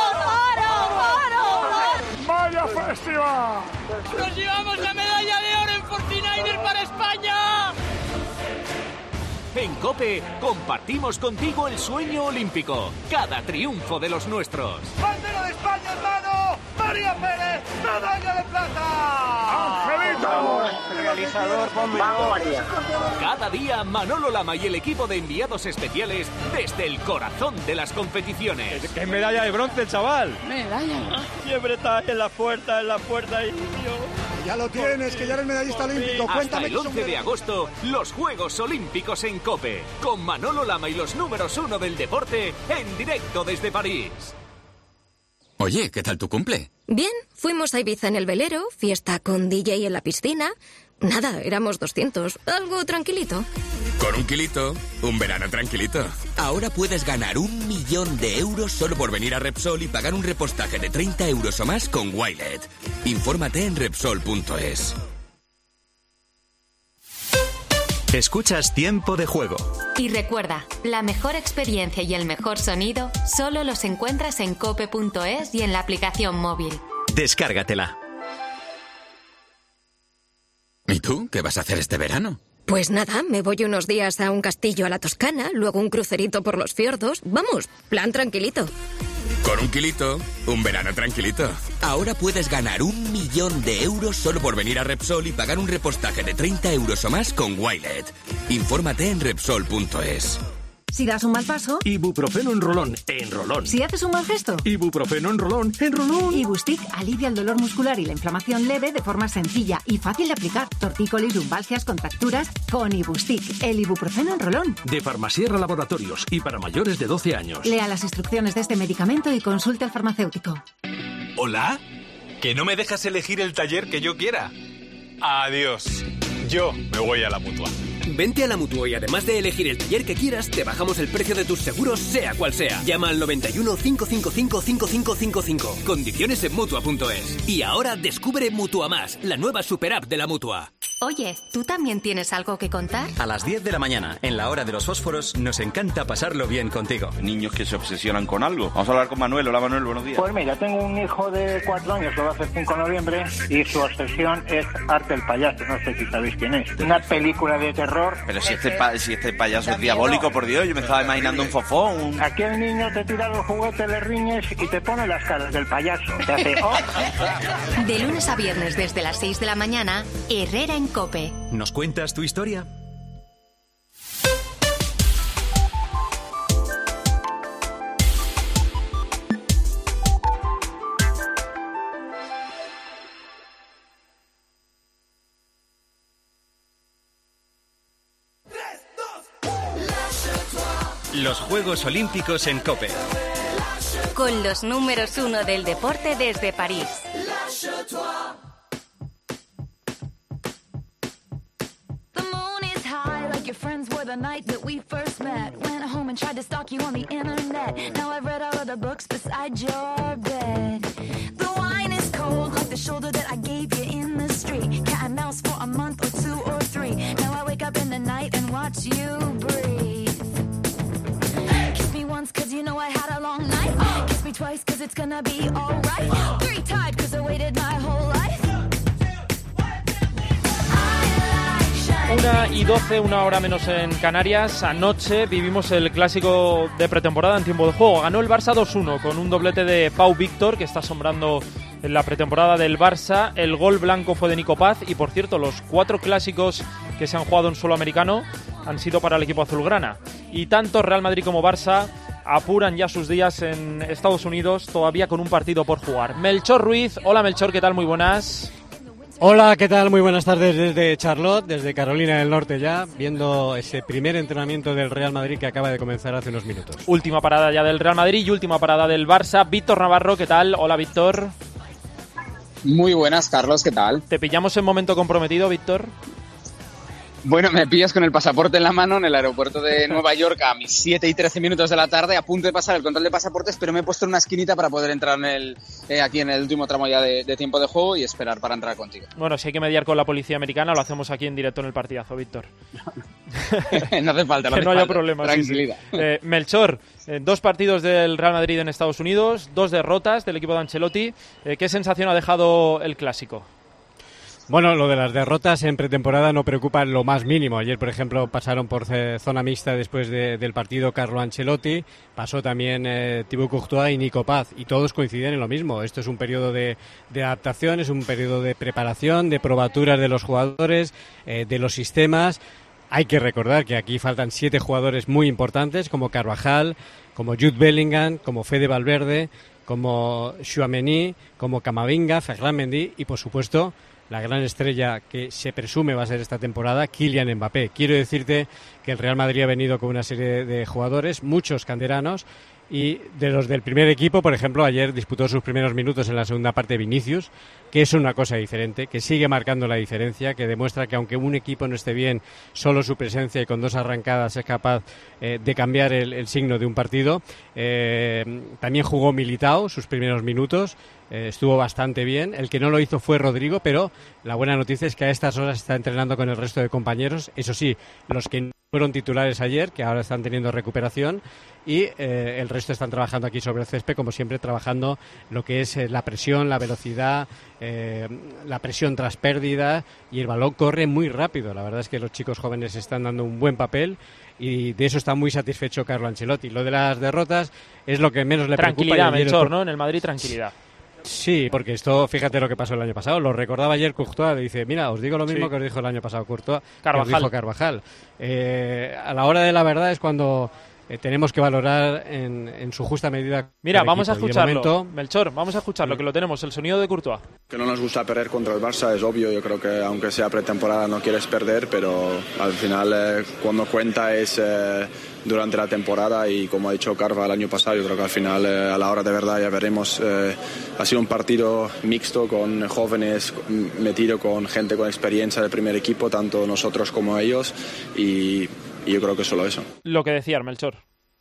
¡Vaya festival! ¡Nos llevamos la medalla de oro en Fortinainer para España! En COPE compartimos contigo el sueño olímpico. Cada triunfo de los nuestros. ¡Bandera de España en mano! ¡María Pérez! ¡Medalla de plata! ¡Angelito! Realizador, Vamos, María. Cada día Manolo Lama y el equipo de enviados especiales desde el corazón de las competiciones. Que es medalla de bronce el chaval. Medalla. Siempre está en la puerta, en la puerta y Ya lo tienes, que ya eres medallista olímpico. Hasta el once de agosto, los Juegos Olímpicos en COPE. Con Manolo Lama y los números uno del deporte en directo desde París. Oye, ¿qué tal tu cumple? Bien, fuimos a Ibiza en el velero, fiesta con D J en la piscina. Nada, éramos doscientos, algo tranquilito. Con un kilito, un verano tranquilito. Ahora puedes ganar un millón de euros solo por venir a Repsol y pagar un repostaje de treinta euros o más con Wilet. Infórmate en Repsol punto es. Escuchas Tiempo de Juego. Y recuerda, la mejor experiencia y el mejor sonido solo los encuentras en cope punto es y en la aplicación móvil. Descárgatela. ¿Y tú? ¿Qué vas a hacer este verano? Pues nada, me voy unos días a un castillo a la Toscana, luego un crucerito por los fiordos. Vamos, plan tranquilito. Con un kilito, un verano tranquilito. Ahora puedes ganar un millón de euros solo por venir a Repsol y pagar un repostaje de treinta euros o más con Wilet. Infórmate en Repsol punto es. Si das un mal paso, Ibuprofeno en rolón, en rolón. si haces un mal gesto, Ibuprofeno en rolón, en rolón. Ibustic alivia el dolor muscular y la inflamación leve de forma sencilla y fácil de aplicar. Tortícolis, lumbalgias, contracturas, con Ibustic, el ibuprofeno en rolón. De Farmasierra Laboratorios y para mayores de doce años. Lea las instrucciones de este medicamento y consulte al farmacéutico. ¿Hola? ¿Que no me dejas elegir el taller que yo quiera? Adiós. Yo me voy a la Mutua. Vente a la Mutua y además de elegir el taller que quieras, te bajamos el precio de tus seguros, sea cual sea. Llama al noventa y uno, cinco cinco cinco, cinco cinco cinco cinco. Condiciones en Mutua punto es. Y ahora descubre Mutua Más, la nueva super app de la Mutua. Oye, ¿tú también tienes algo que contar? A las diez de la mañana, en la hora de los fósforos, nos encanta pasarlo bien contigo. Niños que se obsesionan con algo. Vamos a hablar con Manuel. Hola Manuel, buenos días. Pues mira, tengo un hijo de cuatro años, lo va a hacer cinco de noviembre, y su obsesión es Arte el Payaso, no sé si sabéis quién es. Una película de terror. Pero si este, pa si este payaso es diabólico, por Dios, yo me estaba imaginando un fofón. Un... Aquí el niño te tira los juguetes, le riñes y te pone las caras del payaso. Te hace, oh. De lunes a viernes desde las seis de la mañana, Herrera en Cope. ¿Nos cuentas tu historia? Los Juegos Olímpicos en COPE. Con los números uno del deporte desde París. Your friends were the night that we first met. Went home and tried to stalk you on the internet. Now I've read all of the books beside your bed. The wine is cold like the shoulder that I gave you in the street. Cat and mouse for a month or two or three. Now I wake up in the night and watch you breathe. Kiss me once cause you know I had a long night. Kiss me twice cause it's gonna be alright. Three tied cause I waited my whole life. Una y doce, una hora menos en Canarias. Anoche vivimos el clásico de pretemporada en tiempo de juego. Ganó el Barça dos uno con un doblete de Pau Víctor, que está asombrando en la pretemporada del Barça. El gol blanco fue de Nico Paz y, por cierto, los cuatro clásicos que se han jugado en suelo americano han sido para el equipo azulgrana. Y tanto Real Madrid como Barça apuran ya sus días en Estados Unidos, todavía con un partido por jugar. Melchor Ruiz, hola Melchor, ¿qué tal? Muy buenas. Hola, ¿qué tal? Muy buenas tardes desde Charlotte, desde Carolina del Norte ya, viendo ese primer entrenamiento del Real Madrid que acaba de comenzar hace unos minutos. Última parada ya del Real Madrid y última parada del Barça. Víctor Navarro, ¿qué tal? Hola, Víctor. Muy buenas, Carlos, ¿qué tal? ¿Te pillamos en momento comprometido, Víctor? Bueno, me pillas con el pasaporte en la mano en el aeropuerto de Nueva York a mis siete y trece minutos de la tarde, a punto de pasar el control de pasaportes, pero me he puesto en una esquinita para poder entrar en el, eh, aquí en el último tramo ya de, de tiempo de juego y esperar para entrar contigo. Bueno, si hay que mediar con la policía americana, lo hacemos aquí en directo en el partidazo, Víctor. No hace falta, no que hace no haya falta. problemas. Tranquilidad. Sí, sí. Eh, Melchor, eh, dos partidos del Real Madrid en Estados Unidos, dos derrotas del equipo de Ancelotti. Eh, ¿Qué sensación ha dejado el clásico? Bueno, lo de las derrotas en pretemporada no preocupa en lo más mínimo. Ayer, por ejemplo, pasaron por zona mixta después de, del partido Carlo Ancelotti, pasó también eh, Thibaut Courtois y Nico Paz, y todos coinciden en lo mismo. Esto es un periodo de, de adaptación, es un periodo de preparación, de probaturas de los jugadores, eh, de los sistemas. Hay que recordar que aquí faltan siete jugadores muy importantes, como Carvajal, como Jude Bellingham, como Fede Valverde, como Tchouaméni, como Camavinga, Ferland Mendy y, por supuesto, la gran estrella que se presume va a ser esta temporada, Kylian Mbappé. Quiero decirte que el Real Madrid ha venido con una serie de jugadores, muchos canteranos, Y de los del primer equipo, por ejemplo, ayer disputó sus primeros minutos en la segunda parte Vinicius, que es una cosa diferente, que sigue marcando la diferencia, que demuestra que aunque un equipo no esté bien, solo su presencia y con dos arrancadas es capaz eh, de cambiar el, el signo de un partido. Eh, también jugó Militao sus primeros minutos, eh, estuvo bastante bien. El que no lo hizo fue Rodrigo, pero la buena noticia es que a estas horas está entrenando con el resto de compañeros. Eso sí, los que fueron titulares ayer, que ahora están teniendo recuperación, y eh, el resto están trabajando aquí sobre el césped, como siempre, trabajando lo que es eh, la presión, la velocidad, eh, la presión tras pérdida, y el balón corre muy rápido. La verdad es que los chicos jóvenes están dando un buen papel y de eso está muy satisfecho Carlo Ancelotti. Lo de las derrotas es lo que menos le preocupa. Tranquilidad, Melchor, ¿no? En el Madrid, tranquilidad. Sí, porque esto, fíjate lo que pasó el año pasado. Lo recordaba ayer Courtois, dice, mira, os digo lo mismo sí. que os dijo el año pasado Courtois, Carvajal. que os dijo Carvajal. Eh, a la hora de la verdad es cuando eh, tenemos que valorar en, en su justa medida. Mira, vamos equipo. a escucharlo, momento... Melchor, vamos a escucharlo, sí. que lo tenemos, el sonido de Courtois. Que no nos gusta perder contra el Barça es obvio, yo creo que aunque sea pretemporada no quieres perder, pero al final eh, cuando cuenta es eh, durante la temporada, y como ha dicho Carva el año pasado, yo creo que al final eh, a la hora de verdad ya veremos. Eh, ha sido un partido mixto con jóvenes metido con gente con experiencia del primer equipo, tanto nosotros como ellos, y, y yo creo que solo eso. Lo que decía Melchor.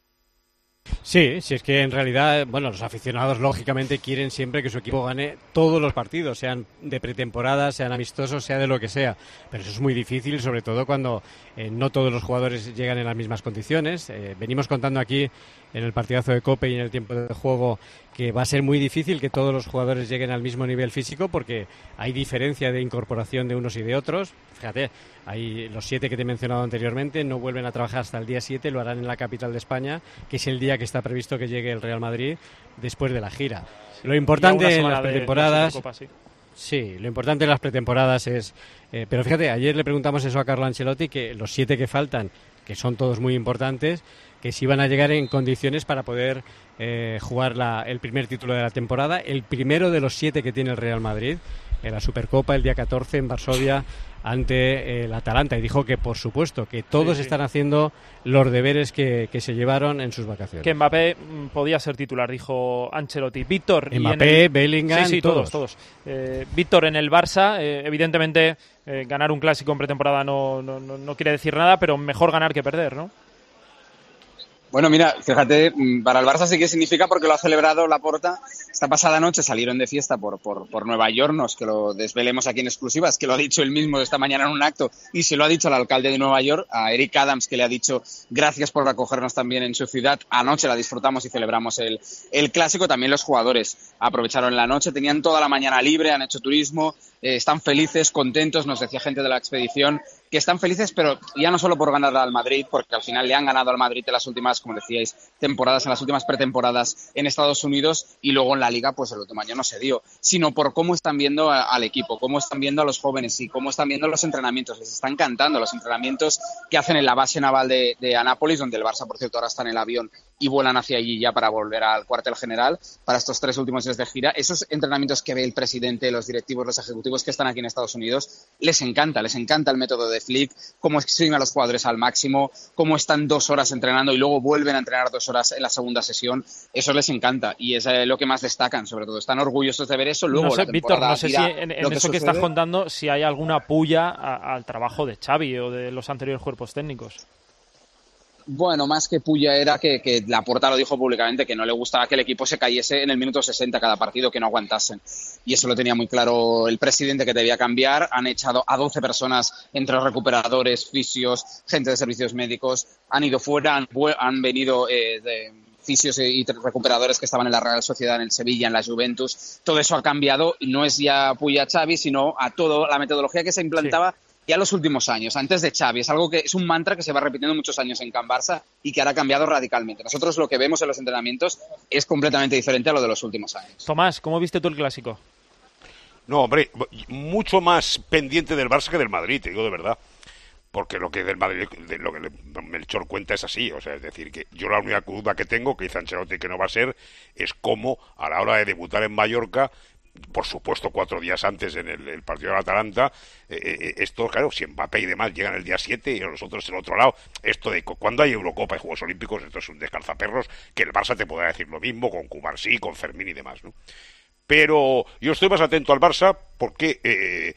Sí, sí, es que en realidad, bueno, los aficionados lógicamente quieren siempre que su equipo gane todos los partidos, sean de pretemporada, sean amistosos, sea de lo que sea, pero eso es muy difícil, sobre todo cuando eh, no todos los jugadores llegan en las mismas condiciones. Eh, venimos contando aquí en el partidazo de Cope y en el tiempo de juego que va a ser muy difícil que todos los jugadores lleguen al mismo nivel físico, porque hay diferencia de incorporación de unos y de otros. Fíjate, hay los siete que te he mencionado anteriormente, no vuelven a trabajar hasta el día siete, lo harán en la capital de España, que es el día que está previsto que llegue el Real Madrid después de la gira. Lo importante en las pretemporadas... Copa, sí. Sí, lo importante en las pretemporadas es... Eh, pero fíjate, ayer le preguntamos eso a Carlo Ancelotti, que los siete que faltan, que son todos muy importantes, que si van a llegar en condiciones para poder eh, jugar la, el primer título de la temporada, el primero de los siete que tiene el Real Madrid, en la Supercopa el día catorce en Varsovia ante el Atalanta, y dijo que por supuesto que todos sí, sí. están haciendo los deberes que, que se llevaron en sus vacaciones. Que Mbappé podía ser titular, dijo Ancelotti. Víctor, Mbappé, el... Bellingham, sí, sí, todos, todos. todos. Eh, Víctor en el Barça, eh, evidentemente eh, ganar un clásico en pretemporada no, no, no, no quiere decir nada, pero mejor ganar que perder, ¿no? Bueno, mira, fíjate, para el Barça sí que significa, porque lo ha celebrado Laporta. Esta pasada noche salieron de fiesta por, por, por Nueva York, no es que lo desvelemos aquí en exclusiva, es que lo ha dicho él mismo esta mañana en un acto, y se lo ha dicho al alcalde de Nueva York, a Eric Adams, que le ha dicho gracias por acogernos también en su ciudad. Anoche la disfrutamos y celebramos el, el clásico. También los jugadores aprovecharon la noche, tenían toda la mañana libre, han hecho turismo, eh, están felices, contentos. Nos decía gente de la expedición que están felices, pero ya no solo por ganar al Madrid, porque al final le han ganado al Madrid en las últimas, como decíais, temporadas, en las últimas pretemporadas en Estados Unidos, y luego en la Liga, pues el último año no se dio, sino por cómo están viendo a, al equipo, cómo están viendo a los jóvenes y cómo están viendo los entrenamientos. Les están encantando los entrenamientos que hacen en la base naval de, de Anápolis, donde el Barça, por cierto, ahora está en el avión y vuelan hacia allí ya para volver al cuartel general para estos tres últimos días de gira. Esos entrenamientos que ve el presidente, los directivos, los ejecutivos que están aquí en Estados Unidos, les encanta, les encanta el método de Flick, cómo exigen a los jugadores al máximo, cómo están dos horas entrenando y luego vuelven a entrenar dos horas en la segunda sesión. Eso les encanta y es eh, lo que más destacan, sobre todo. Están orgullosos de ver eso. Luego, no sé, la Víctor, no sé si en, en eso que, que estás contando, si hay alguna pulla a, al trabajo de Xavi o de los anteriores cuerpos técnicos. Bueno, más que puya era que, que Laporta lo dijo públicamente, que no le gustaba que el equipo se cayese en el minuto sesenta cada partido, que no aguantasen. Y eso lo tenía muy claro el presidente, que debía cambiar. Han echado a doce personas, entre recuperadores, fisios, gente de servicios médicos. Han ido fuera, han, han venido eh, de fisios y recuperadores que estaban en la Real Sociedad, en el Sevilla, en la Juventus. Todo eso ha cambiado y no es ya puya a Xavi, sino a toda la metodología que se implantaba sí. ya los últimos años, antes de Xavi. Es algo que es un mantra que se va repitiendo muchos años en Can Barça y que ahora ha cambiado radicalmente. Nosotros lo que vemos en los entrenamientos es completamente diferente a lo de los últimos años. Tomás, ¿cómo viste tú el clásico? No, hombre, mucho más pendiente del Barça que del Madrid, te digo de verdad. Porque lo que del Madrid, de lo que Melchor cuenta es así, o sea, es decir, que yo la única duda que tengo, que dice Ancelotti que no va a ser, es cómo a la hora de debutar en Mallorca por supuesto cuatro días antes en el, el partido del Atalanta, eh, eh, esto, claro, si Mbappé y demás llegan el día siete y nosotros en otro lado, esto de cuando hay Eurocopa y Juegos Olímpicos, esto es un descalzaperros, que el Barça te podrá decir lo mismo con Cubarsí, con Fermín y demás, ¿no? Pero yo estoy más atento al Barça porque eh,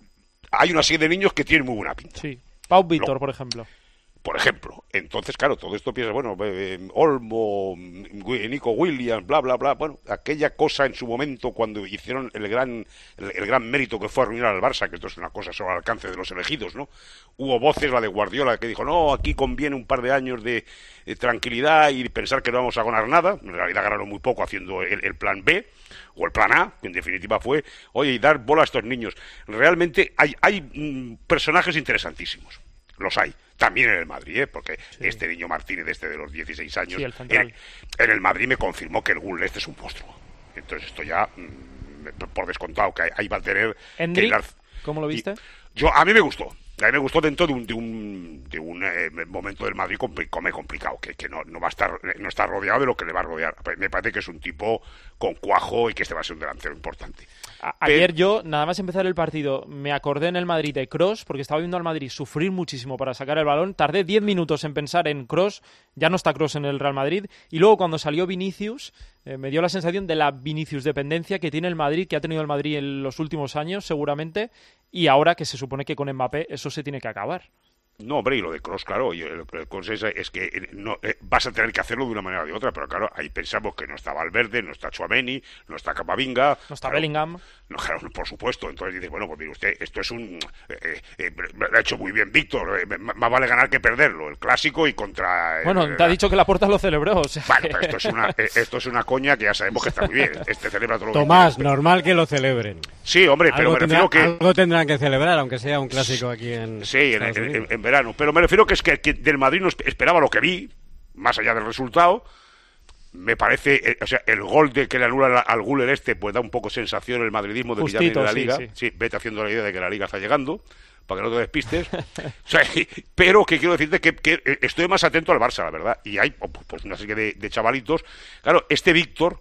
hay una serie de niños que tienen muy buena pinta. Sí, Pau Víctor, por ejemplo. Por ejemplo, entonces, claro, todo esto piensa, bueno, eh, Olmo, Nico Williams, bla, bla, bla, bueno, aquella cosa en su momento cuando hicieron el gran el, el gran mérito que fue arruinar al Barça, que esto es una cosa solo al alcance de los elegidos, ¿no? Hubo voces, la de Guardiola, que dijo, no, aquí conviene un par de años de, de tranquilidad y pensar que no vamos a ganar nada. En realidad ganaron muy poco haciendo el, el plan B, o el plan A, que en definitiva fue, oye, y dar bola a estos niños. Realmente hay, hay mm, personajes interesantísimos, los hay. También en el Madrid, ¿eh? Porque sí. Este niño Martínez, este de los dieciséis años, sí, el en, en el Madrid me confirmó que el Gul este es un monstruo. Entonces esto ya, mmm, por descontado, que ahí va a tener... Hendrik, ¿cómo lo viste? Y yo, a mí me gustó. A mí me gustó dentro de un, de un, de un eh, momento del Madrid compl- complicado, que, que no, no va a estar no está rodeado de lo que le va a rodear. Me parece que es un tipo con cuajo y que este va a ser un delantero importante. A- ayer yo, nada más empezar el partido, me acordé en el Madrid de Kroos, porque estaba viendo al Madrid sufrir muchísimo para sacar el balón. Tardé diez minutos en pensar en Kroos, ya no está Kroos en el Real Madrid, y luego cuando salió Vinicius, eh, me dio la sensación de la Vinicius dependencia que tiene el Madrid, que ha tenido el Madrid en los últimos años, seguramente, y ahora que se supone que con Mbappé eso se tiene que acabar. No, hombre, y lo de Kroos, claro, y el, el Kroos es, es que no, eh, vas a tener que hacerlo de una manera o de otra, pero claro, ahí pensamos que no está Valverde, no está Tchouaméni, no está Camavinga... No está claro, Bellingham. No, claro, por supuesto, entonces dices, bueno, pues mire usted, esto es un... Eh, eh, lo ha hecho muy bien Víctor, eh, más vale ganar que perderlo, el clásico y contra... Bueno, eh, te ha dicho que Laporta lo celebró, o sea... Bueno, pero esto es, una, eh, esto es una coña que ya sabemos que está muy bien, este celebra todo lo Tomás, que normal que lo celebren. Sí, hombre, algo pero me tendrá, refiero que... Algo tendrán que celebrar, aunque sea un clásico aquí en... Sí, en, en, en, en verano, pero me refiero que es que, que del Madrid no esperaba lo que vi, más allá del resultado. Me parece, eh, o sea, el gol de que le anula al Güler este, pues da un poco sensación el madridismo de Justito, que ya viene la sí, Liga. Sí. sí, vete haciendo la idea de que la Liga está llegando, para que no te despistes. O sea, pero que quiero decirte que, que estoy más atento al Barça, la verdad. Y hay pues una serie de, de chavalitos. Claro, este Víctor,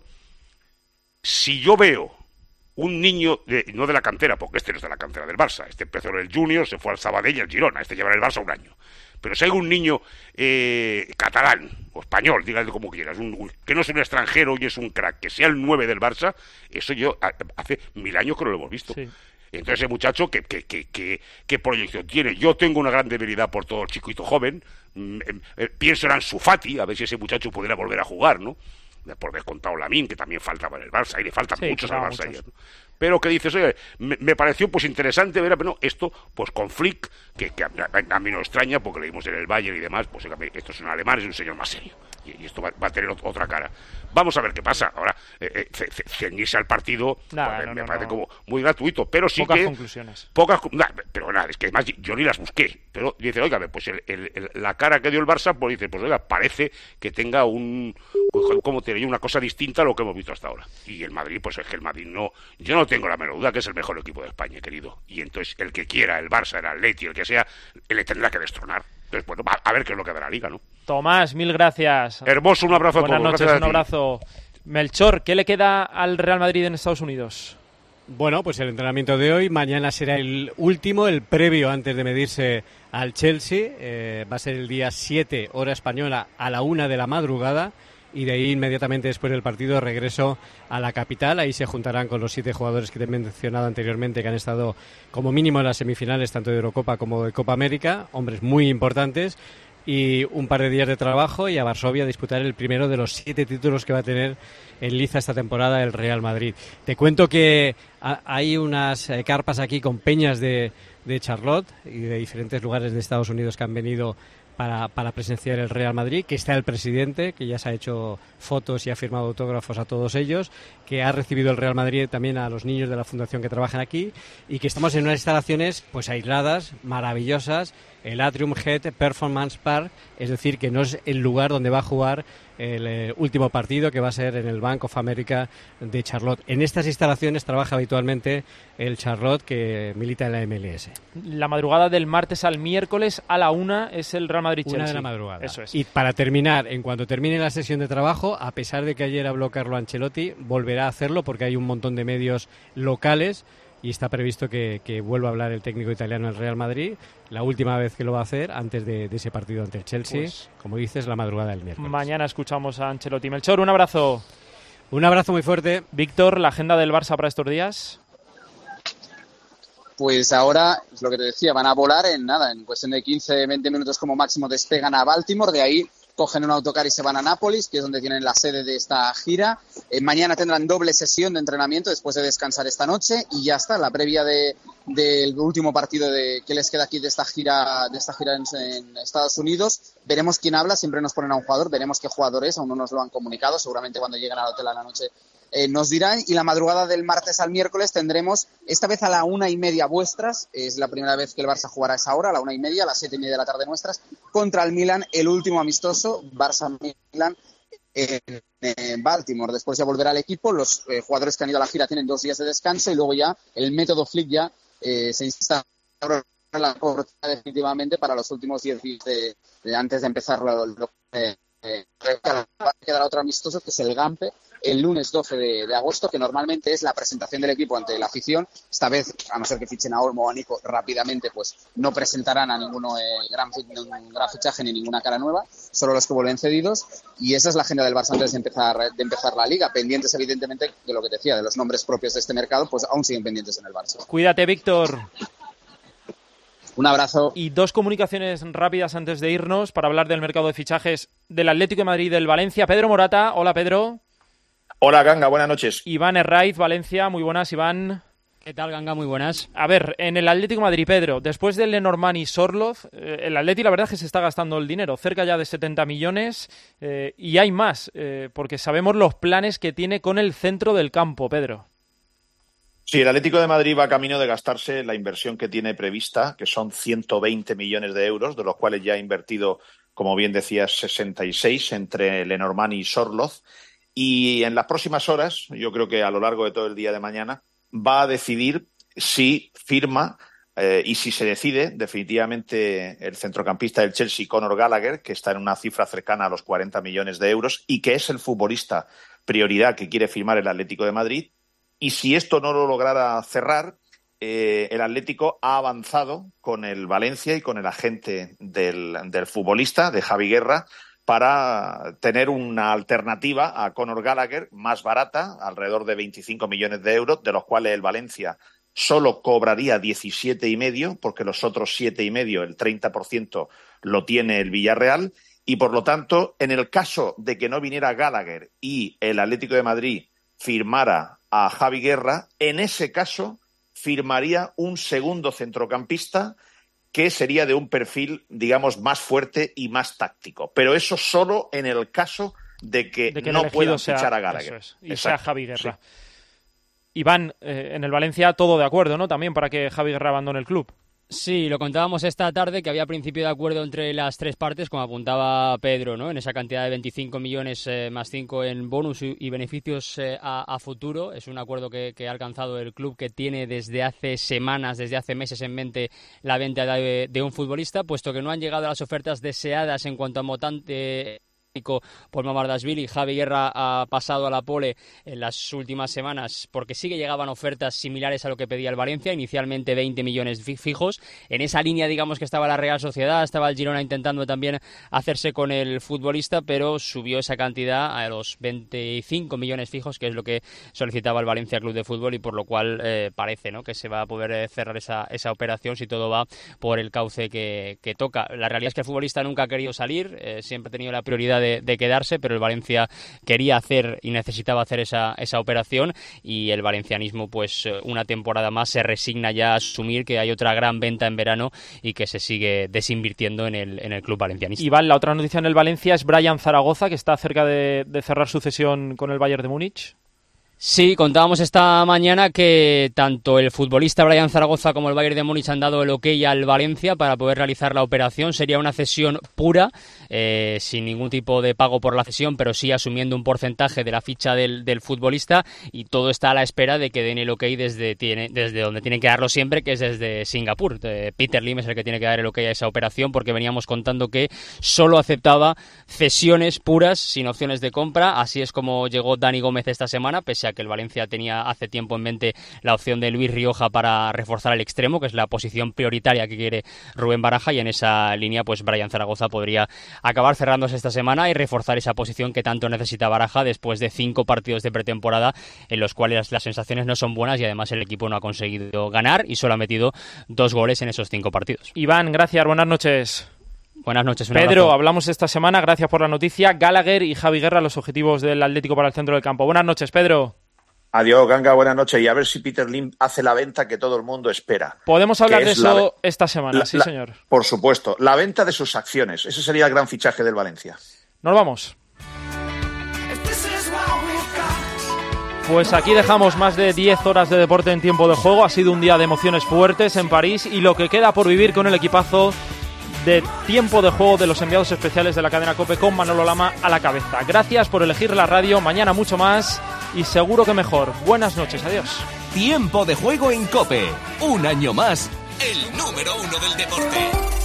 si yo veo un niño, de, no de la cantera, porque este no es de la cantera del Barça, este empezó en el Junior, se fue al Sabadell y al Girona, este lleva en el Barça un año. Pero si hay un niño eh, catalán o español, dígale como quieras, un, un, que no es un extranjero y es un crack, que sea el nueve del Barça, eso yo a, hace mil años que no lo hemos visto. Sí. Entonces ese muchacho, ¿qué, qué, qué, qué, qué proyección tiene? Yo tengo una gran debilidad por todo el chiquito joven, mm, eh, pienso en Ansu Fati, a ver si ese muchacho pudiera volver a jugar, ¿no? Por descontado Lamine, que también faltaba en el Barça, y le faltan sí, muchos al Barça. Muchos. ¿no? Pero que dices, oye, me, me pareció pues interesante ver, pero no, esto, pues con Flick, que, que a, a, a mí no extraña, porque leímos en el Bayern y demás, pues esto es un alemán, es un señor más serio, y, y esto va, va a tener otra cara. Vamos a ver qué pasa. Ahora, eh, eh, ceñirse al partido nada, pues, no, me no, parece no. como muy gratuito, pero sí pocas que... conclusiones. Pocas conclusiones. Pero nada, es que además yo ni las busqué, pero dice, oiga, pues el, el, el, la cara que dio el Barça, pues dice, pues oiga, parece que tenga un... como te diría, una cosa distinta a lo que hemos visto hasta ahora. Y el Madrid, pues es que el Madrid no... Yo no tengo la menor duda que es el mejor equipo de España, querido. Y entonces el que quiera, el Barça, el Atleti, el que sea, le tendrá que destronar. Entonces, bueno, a ver qué es lo que da la Liga, ¿no? Tomás, mil gracias. Hermoso, un abrazo a todos. Buenas noches, un abrazo. Melchor, ¿qué le queda al Real Madrid en Estados Unidos? Bueno, pues el entrenamiento de hoy, mañana será el último, el previo antes de medirse al Chelsea. Eh, va a ser el día siete, hora española, a la una de la madrugada. Y de ahí inmediatamente después del partido regreso a la capital. Ahí se juntarán con los siete jugadores que te he mencionado anteriormente, que han estado como mínimo en las semifinales tanto de Eurocopa como de Copa América, hombres muy importantes, y un par de días de trabajo y a Varsovia a disputar el primero de los siete títulos que va a tener en liza esta temporada el Real Madrid. Te cuento que hay unas eh, carpas aquí con peñas de, de Charlotte y de diferentes lugares de Estados Unidos que han venido Para, para presenciar el Real Madrid, que está el presidente, que ya se ha hecho fotos y ha firmado autógrafos a todos ellos, que ha recibido el Real Madrid también a los niños de la fundación que trabajan aquí, y que estamos en unas instalaciones pues aisladas, maravillosas, el Atrium Head Performance Park, es decir, que no es el lugar donde va a jugar el eh, último partido, que va a ser en el Bank of America de Charlotte. En estas instalaciones trabaja habitualmente el Charlotte, que milita en la M L S. La madrugada del martes al miércoles a la una es el Real Madrid-Chelsea. Una de la madrugada. Eso es. Y para terminar, en cuanto termine la sesión de trabajo, a pesar de que ayer habló Carlo Ancelotti, volverá a hacerlo porque hay un montón de medios locales y está previsto que, que vuelva a hablar el técnico italiano del Real Madrid, la última vez que lo va a hacer antes de, de ese partido ante el Chelsea, pues, como dices, la madrugada del miércoles. Mañana escuchamos a Ancelotti. Melchor, un abrazo. Un abrazo muy fuerte. Víctor, ¿la agenda del Barça para estos días? Pues ahora, es lo que te decía, van a volar en nada, en cuestión de quince, veinte minutos como máximo despegan a Baltimore, de ahí cogen un autocar y se van a Nápoles, que es donde tienen la sede de esta gira. Eh, mañana tendrán doble sesión de entrenamiento después de descansar esta noche y ya está, la previa de, del último partido de, que les queda aquí de esta gira, de esta gira en, en Estados Unidos. Veremos quién habla, siempre nos ponen a un jugador, veremos qué jugador es, aún no nos lo han comunicado, seguramente cuando lleguen al hotel a la noche Eh, nos dirán, y la madrugada del martes al miércoles tendremos, esta vez a la una y media vuestras, es la primera vez que el Barça jugará a esa hora, a la una y media, a las siete y media de la tarde nuestras, contra el Milan, el último amistoso, Barça-Milan en, en Baltimore. Después ya volverá al equipo, los eh, jugadores que han ido a la gira tienen dos días de descanso y luego ya el método Flick ya eh, se instala la corta definitivamente para los últimos diez días de, de antes de empezar lo, lo eh, eh, quedará otro amistoso que es el Gampe el lunes doce de, de agosto, que normalmente es la presentación del equipo ante la afición. Esta vez, a no ser que fichen a Olmo o a Nico rápidamente, pues no presentarán a ninguno eh, gran, un gran fichaje ni ninguna cara nueva, solo los que vuelven cedidos. Y esa es la agenda del Barça antes de empezar, de empezar la Liga. Pendientes, evidentemente, de lo que te decía, de los nombres propios de este mercado, pues aún siguen pendientes en el Barça. Cuídate, Víctor. Un abrazo. Y dos comunicaciones rápidas antes de irnos para hablar del mercado de fichajes del Atlético de Madrid y del Valencia. Pedro Morata. Hola, Pedro. Hola, Ganga, buenas noches. Iván Herraiz, Valencia, muy buenas, Iván. ¿Qué tal, Ganga? Muy buenas. A ver, en el Atlético de Madrid, Pedro, después del Lenormand y Sorloth, eh, el Atleti la verdad es que se está gastando el dinero, cerca ya de setenta millones, eh, y hay más, eh, porque sabemos los planes que tiene con el centro del campo, Pedro. Sí, el Atlético de Madrid va camino de gastarse la inversión que tiene prevista, que son ciento veinte millones de euros, de los cuales ya ha invertido, como bien decías, sesenta y seis entre Lenormand y Sorloth. Y en las próximas horas, yo creo que a lo largo de todo el día de mañana, va a decidir si firma eh, y si se decide definitivamente el centrocampista del Chelsea, Conor Gallagher, que está en una cifra cercana a los cuarenta millones de euros y que es el futbolista prioridad que quiere firmar el Atlético de Madrid. Y si esto no lo lograra cerrar, eh, el Atlético ha avanzado con el Valencia y con el agente del, del futbolista, de Javi Guerra, para tener una alternativa a Conor Gallagher más barata, alrededor de veinticinco millones de euros, de los cuales el Valencia solo cobraría diecisiete y medio, porque los otros siete y medio, el treinta por ciento, lo tiene el Villarreal, y por lo tanto, en el caso de que no viniera Gallagher y el Atlético de Madrid firmara a Javi Guerra, en ese caso firmaría un segundo centrocampista que sería de un perfil, digamos, más fuerte y más táctico. Pero eso solo en el caso de que, de que no puedan sea, fichar a Gallagher. Eso es, y Exacto, sea Javi Guerra. Sí. Iván, eh, en el Valencia todo de acuerdo, ¿no? También para que Javi Guerra abandone el club. Sí, lo contábamos esta tarde, que había principio de acuerdo entre las tres partes, como apuntaba Pedro, ¿no? En esa cantidad de veinticinco millones eh, más cinco en bonus y, y beneficios eh, a, a futuro. Es un acuerdo que, que ha alcanzado el club, que tiene desde hace semanas, desde hace meses en mente la venta de, de un futbolista, puesto que no han llegado las ofertas deseadas en cuanto a motante por Mamardashvili. Javi Guerra ha pasado a la pole en las últimas semanas porque sí que llegaban ofertas similares a lo que pedía el Valencia, inicialmente veinte millones fijos. En esa línea, digamos, que estaba la Real Sociedad, estaba el Girona intentando también hacerse con el futbolista, pero subió esa cantidad a los veinticinco millones fijos, que es lo que solicitaba el Valencia Club de Fútbol, y por lo cual eh, parece, ¿no?, que se va a poder eh, cerrar esa, esa operación si todo va por el cauce que, que toca. La realidad es que el futbolista nunca ha querido salir, eh, siempre ha tenido la prioridad De, de quedarse, pero el Valencia quería hacer y necesitaba hacer esa, esa operación, y el valencianismo, pues una temporada más, se resigna ya a asumir que hay otra gran venta en verano y que se sigue desinvirtiendo en el, en el club valencianista. Iván, la otra noticia en el Valencia es Brian Zaragoza, que está cerca de, de cerrar su cesión con el Bayern de Múnich. Sí, contábamos esta mañana que tanto el futbolista Brian Zaragoza como el Bayern de Múnich han dado el ok al Valencia para poder realizar la operación. Sería una cesión pura, eh, sin ningún tipo de pago por la cesión, pero sí asumiendo un porcentaje de la ficha del, del futbolista, y todo está a la espera de que den el ok desde, tiene, desde donde tienen que darlo siempre, que es desde Singapur. Eh, Peter Lim es el que tiene que dar el ok a esa operación, porque veníamos contando que solo aceptaba cesiones puras, sin opciones de compra. Así es como llegó Dani Gómez esta semana, pese a que el Valencia tenía hace tiempo en mente la opción de Luis Rioja para reforzar el extremo, que es la posición prioritaria que quiere Rubén Baraja, y en esa línea pues Brian Zaragoza podría acabar cerrándose esta semana y reforzar esa posición que tanto necesita Baraja después de cinco partidos de pretemporada en los cuales las sensaciones no son buenas y además el equipo no ha conseguido ganar y solo ha metido dos goles en esos cinco partidos. Iván, gracias, buenas noches. Buenas noches, un Pedro, abrazo. hablamos esta semana, gracias por la noticia. Gallagher y Javi Guerra, los objetivos del Atlético para el centro del campo. Buenas noches, Pedro. Adiós, Ganga, buenas noches. Y a ver si Peter Lim hace la venta que todo el mundo espera. Podemos hablar de eso la, esta semana, la, sí, la, señor. Por supuesto, la venta de sus acciones. Ese sería el gran fichaje del Valencia. Nos vamos. Pues aquí dejamos más de diez horas de deporte en tiempo de juego. Ha sido un día de emociones fuertes en París y lo que queda por vivir con el equipazo de tiempo de juego de los enviados especiales de la cadena COPE, con Manolo Lama a la cabeza. Gracias por elegir la radio. Mañana mucho más y seguro que mejor. Buenas noches, adiós. Tiempo de juego en COPE. Un año más, el número uno del deporte.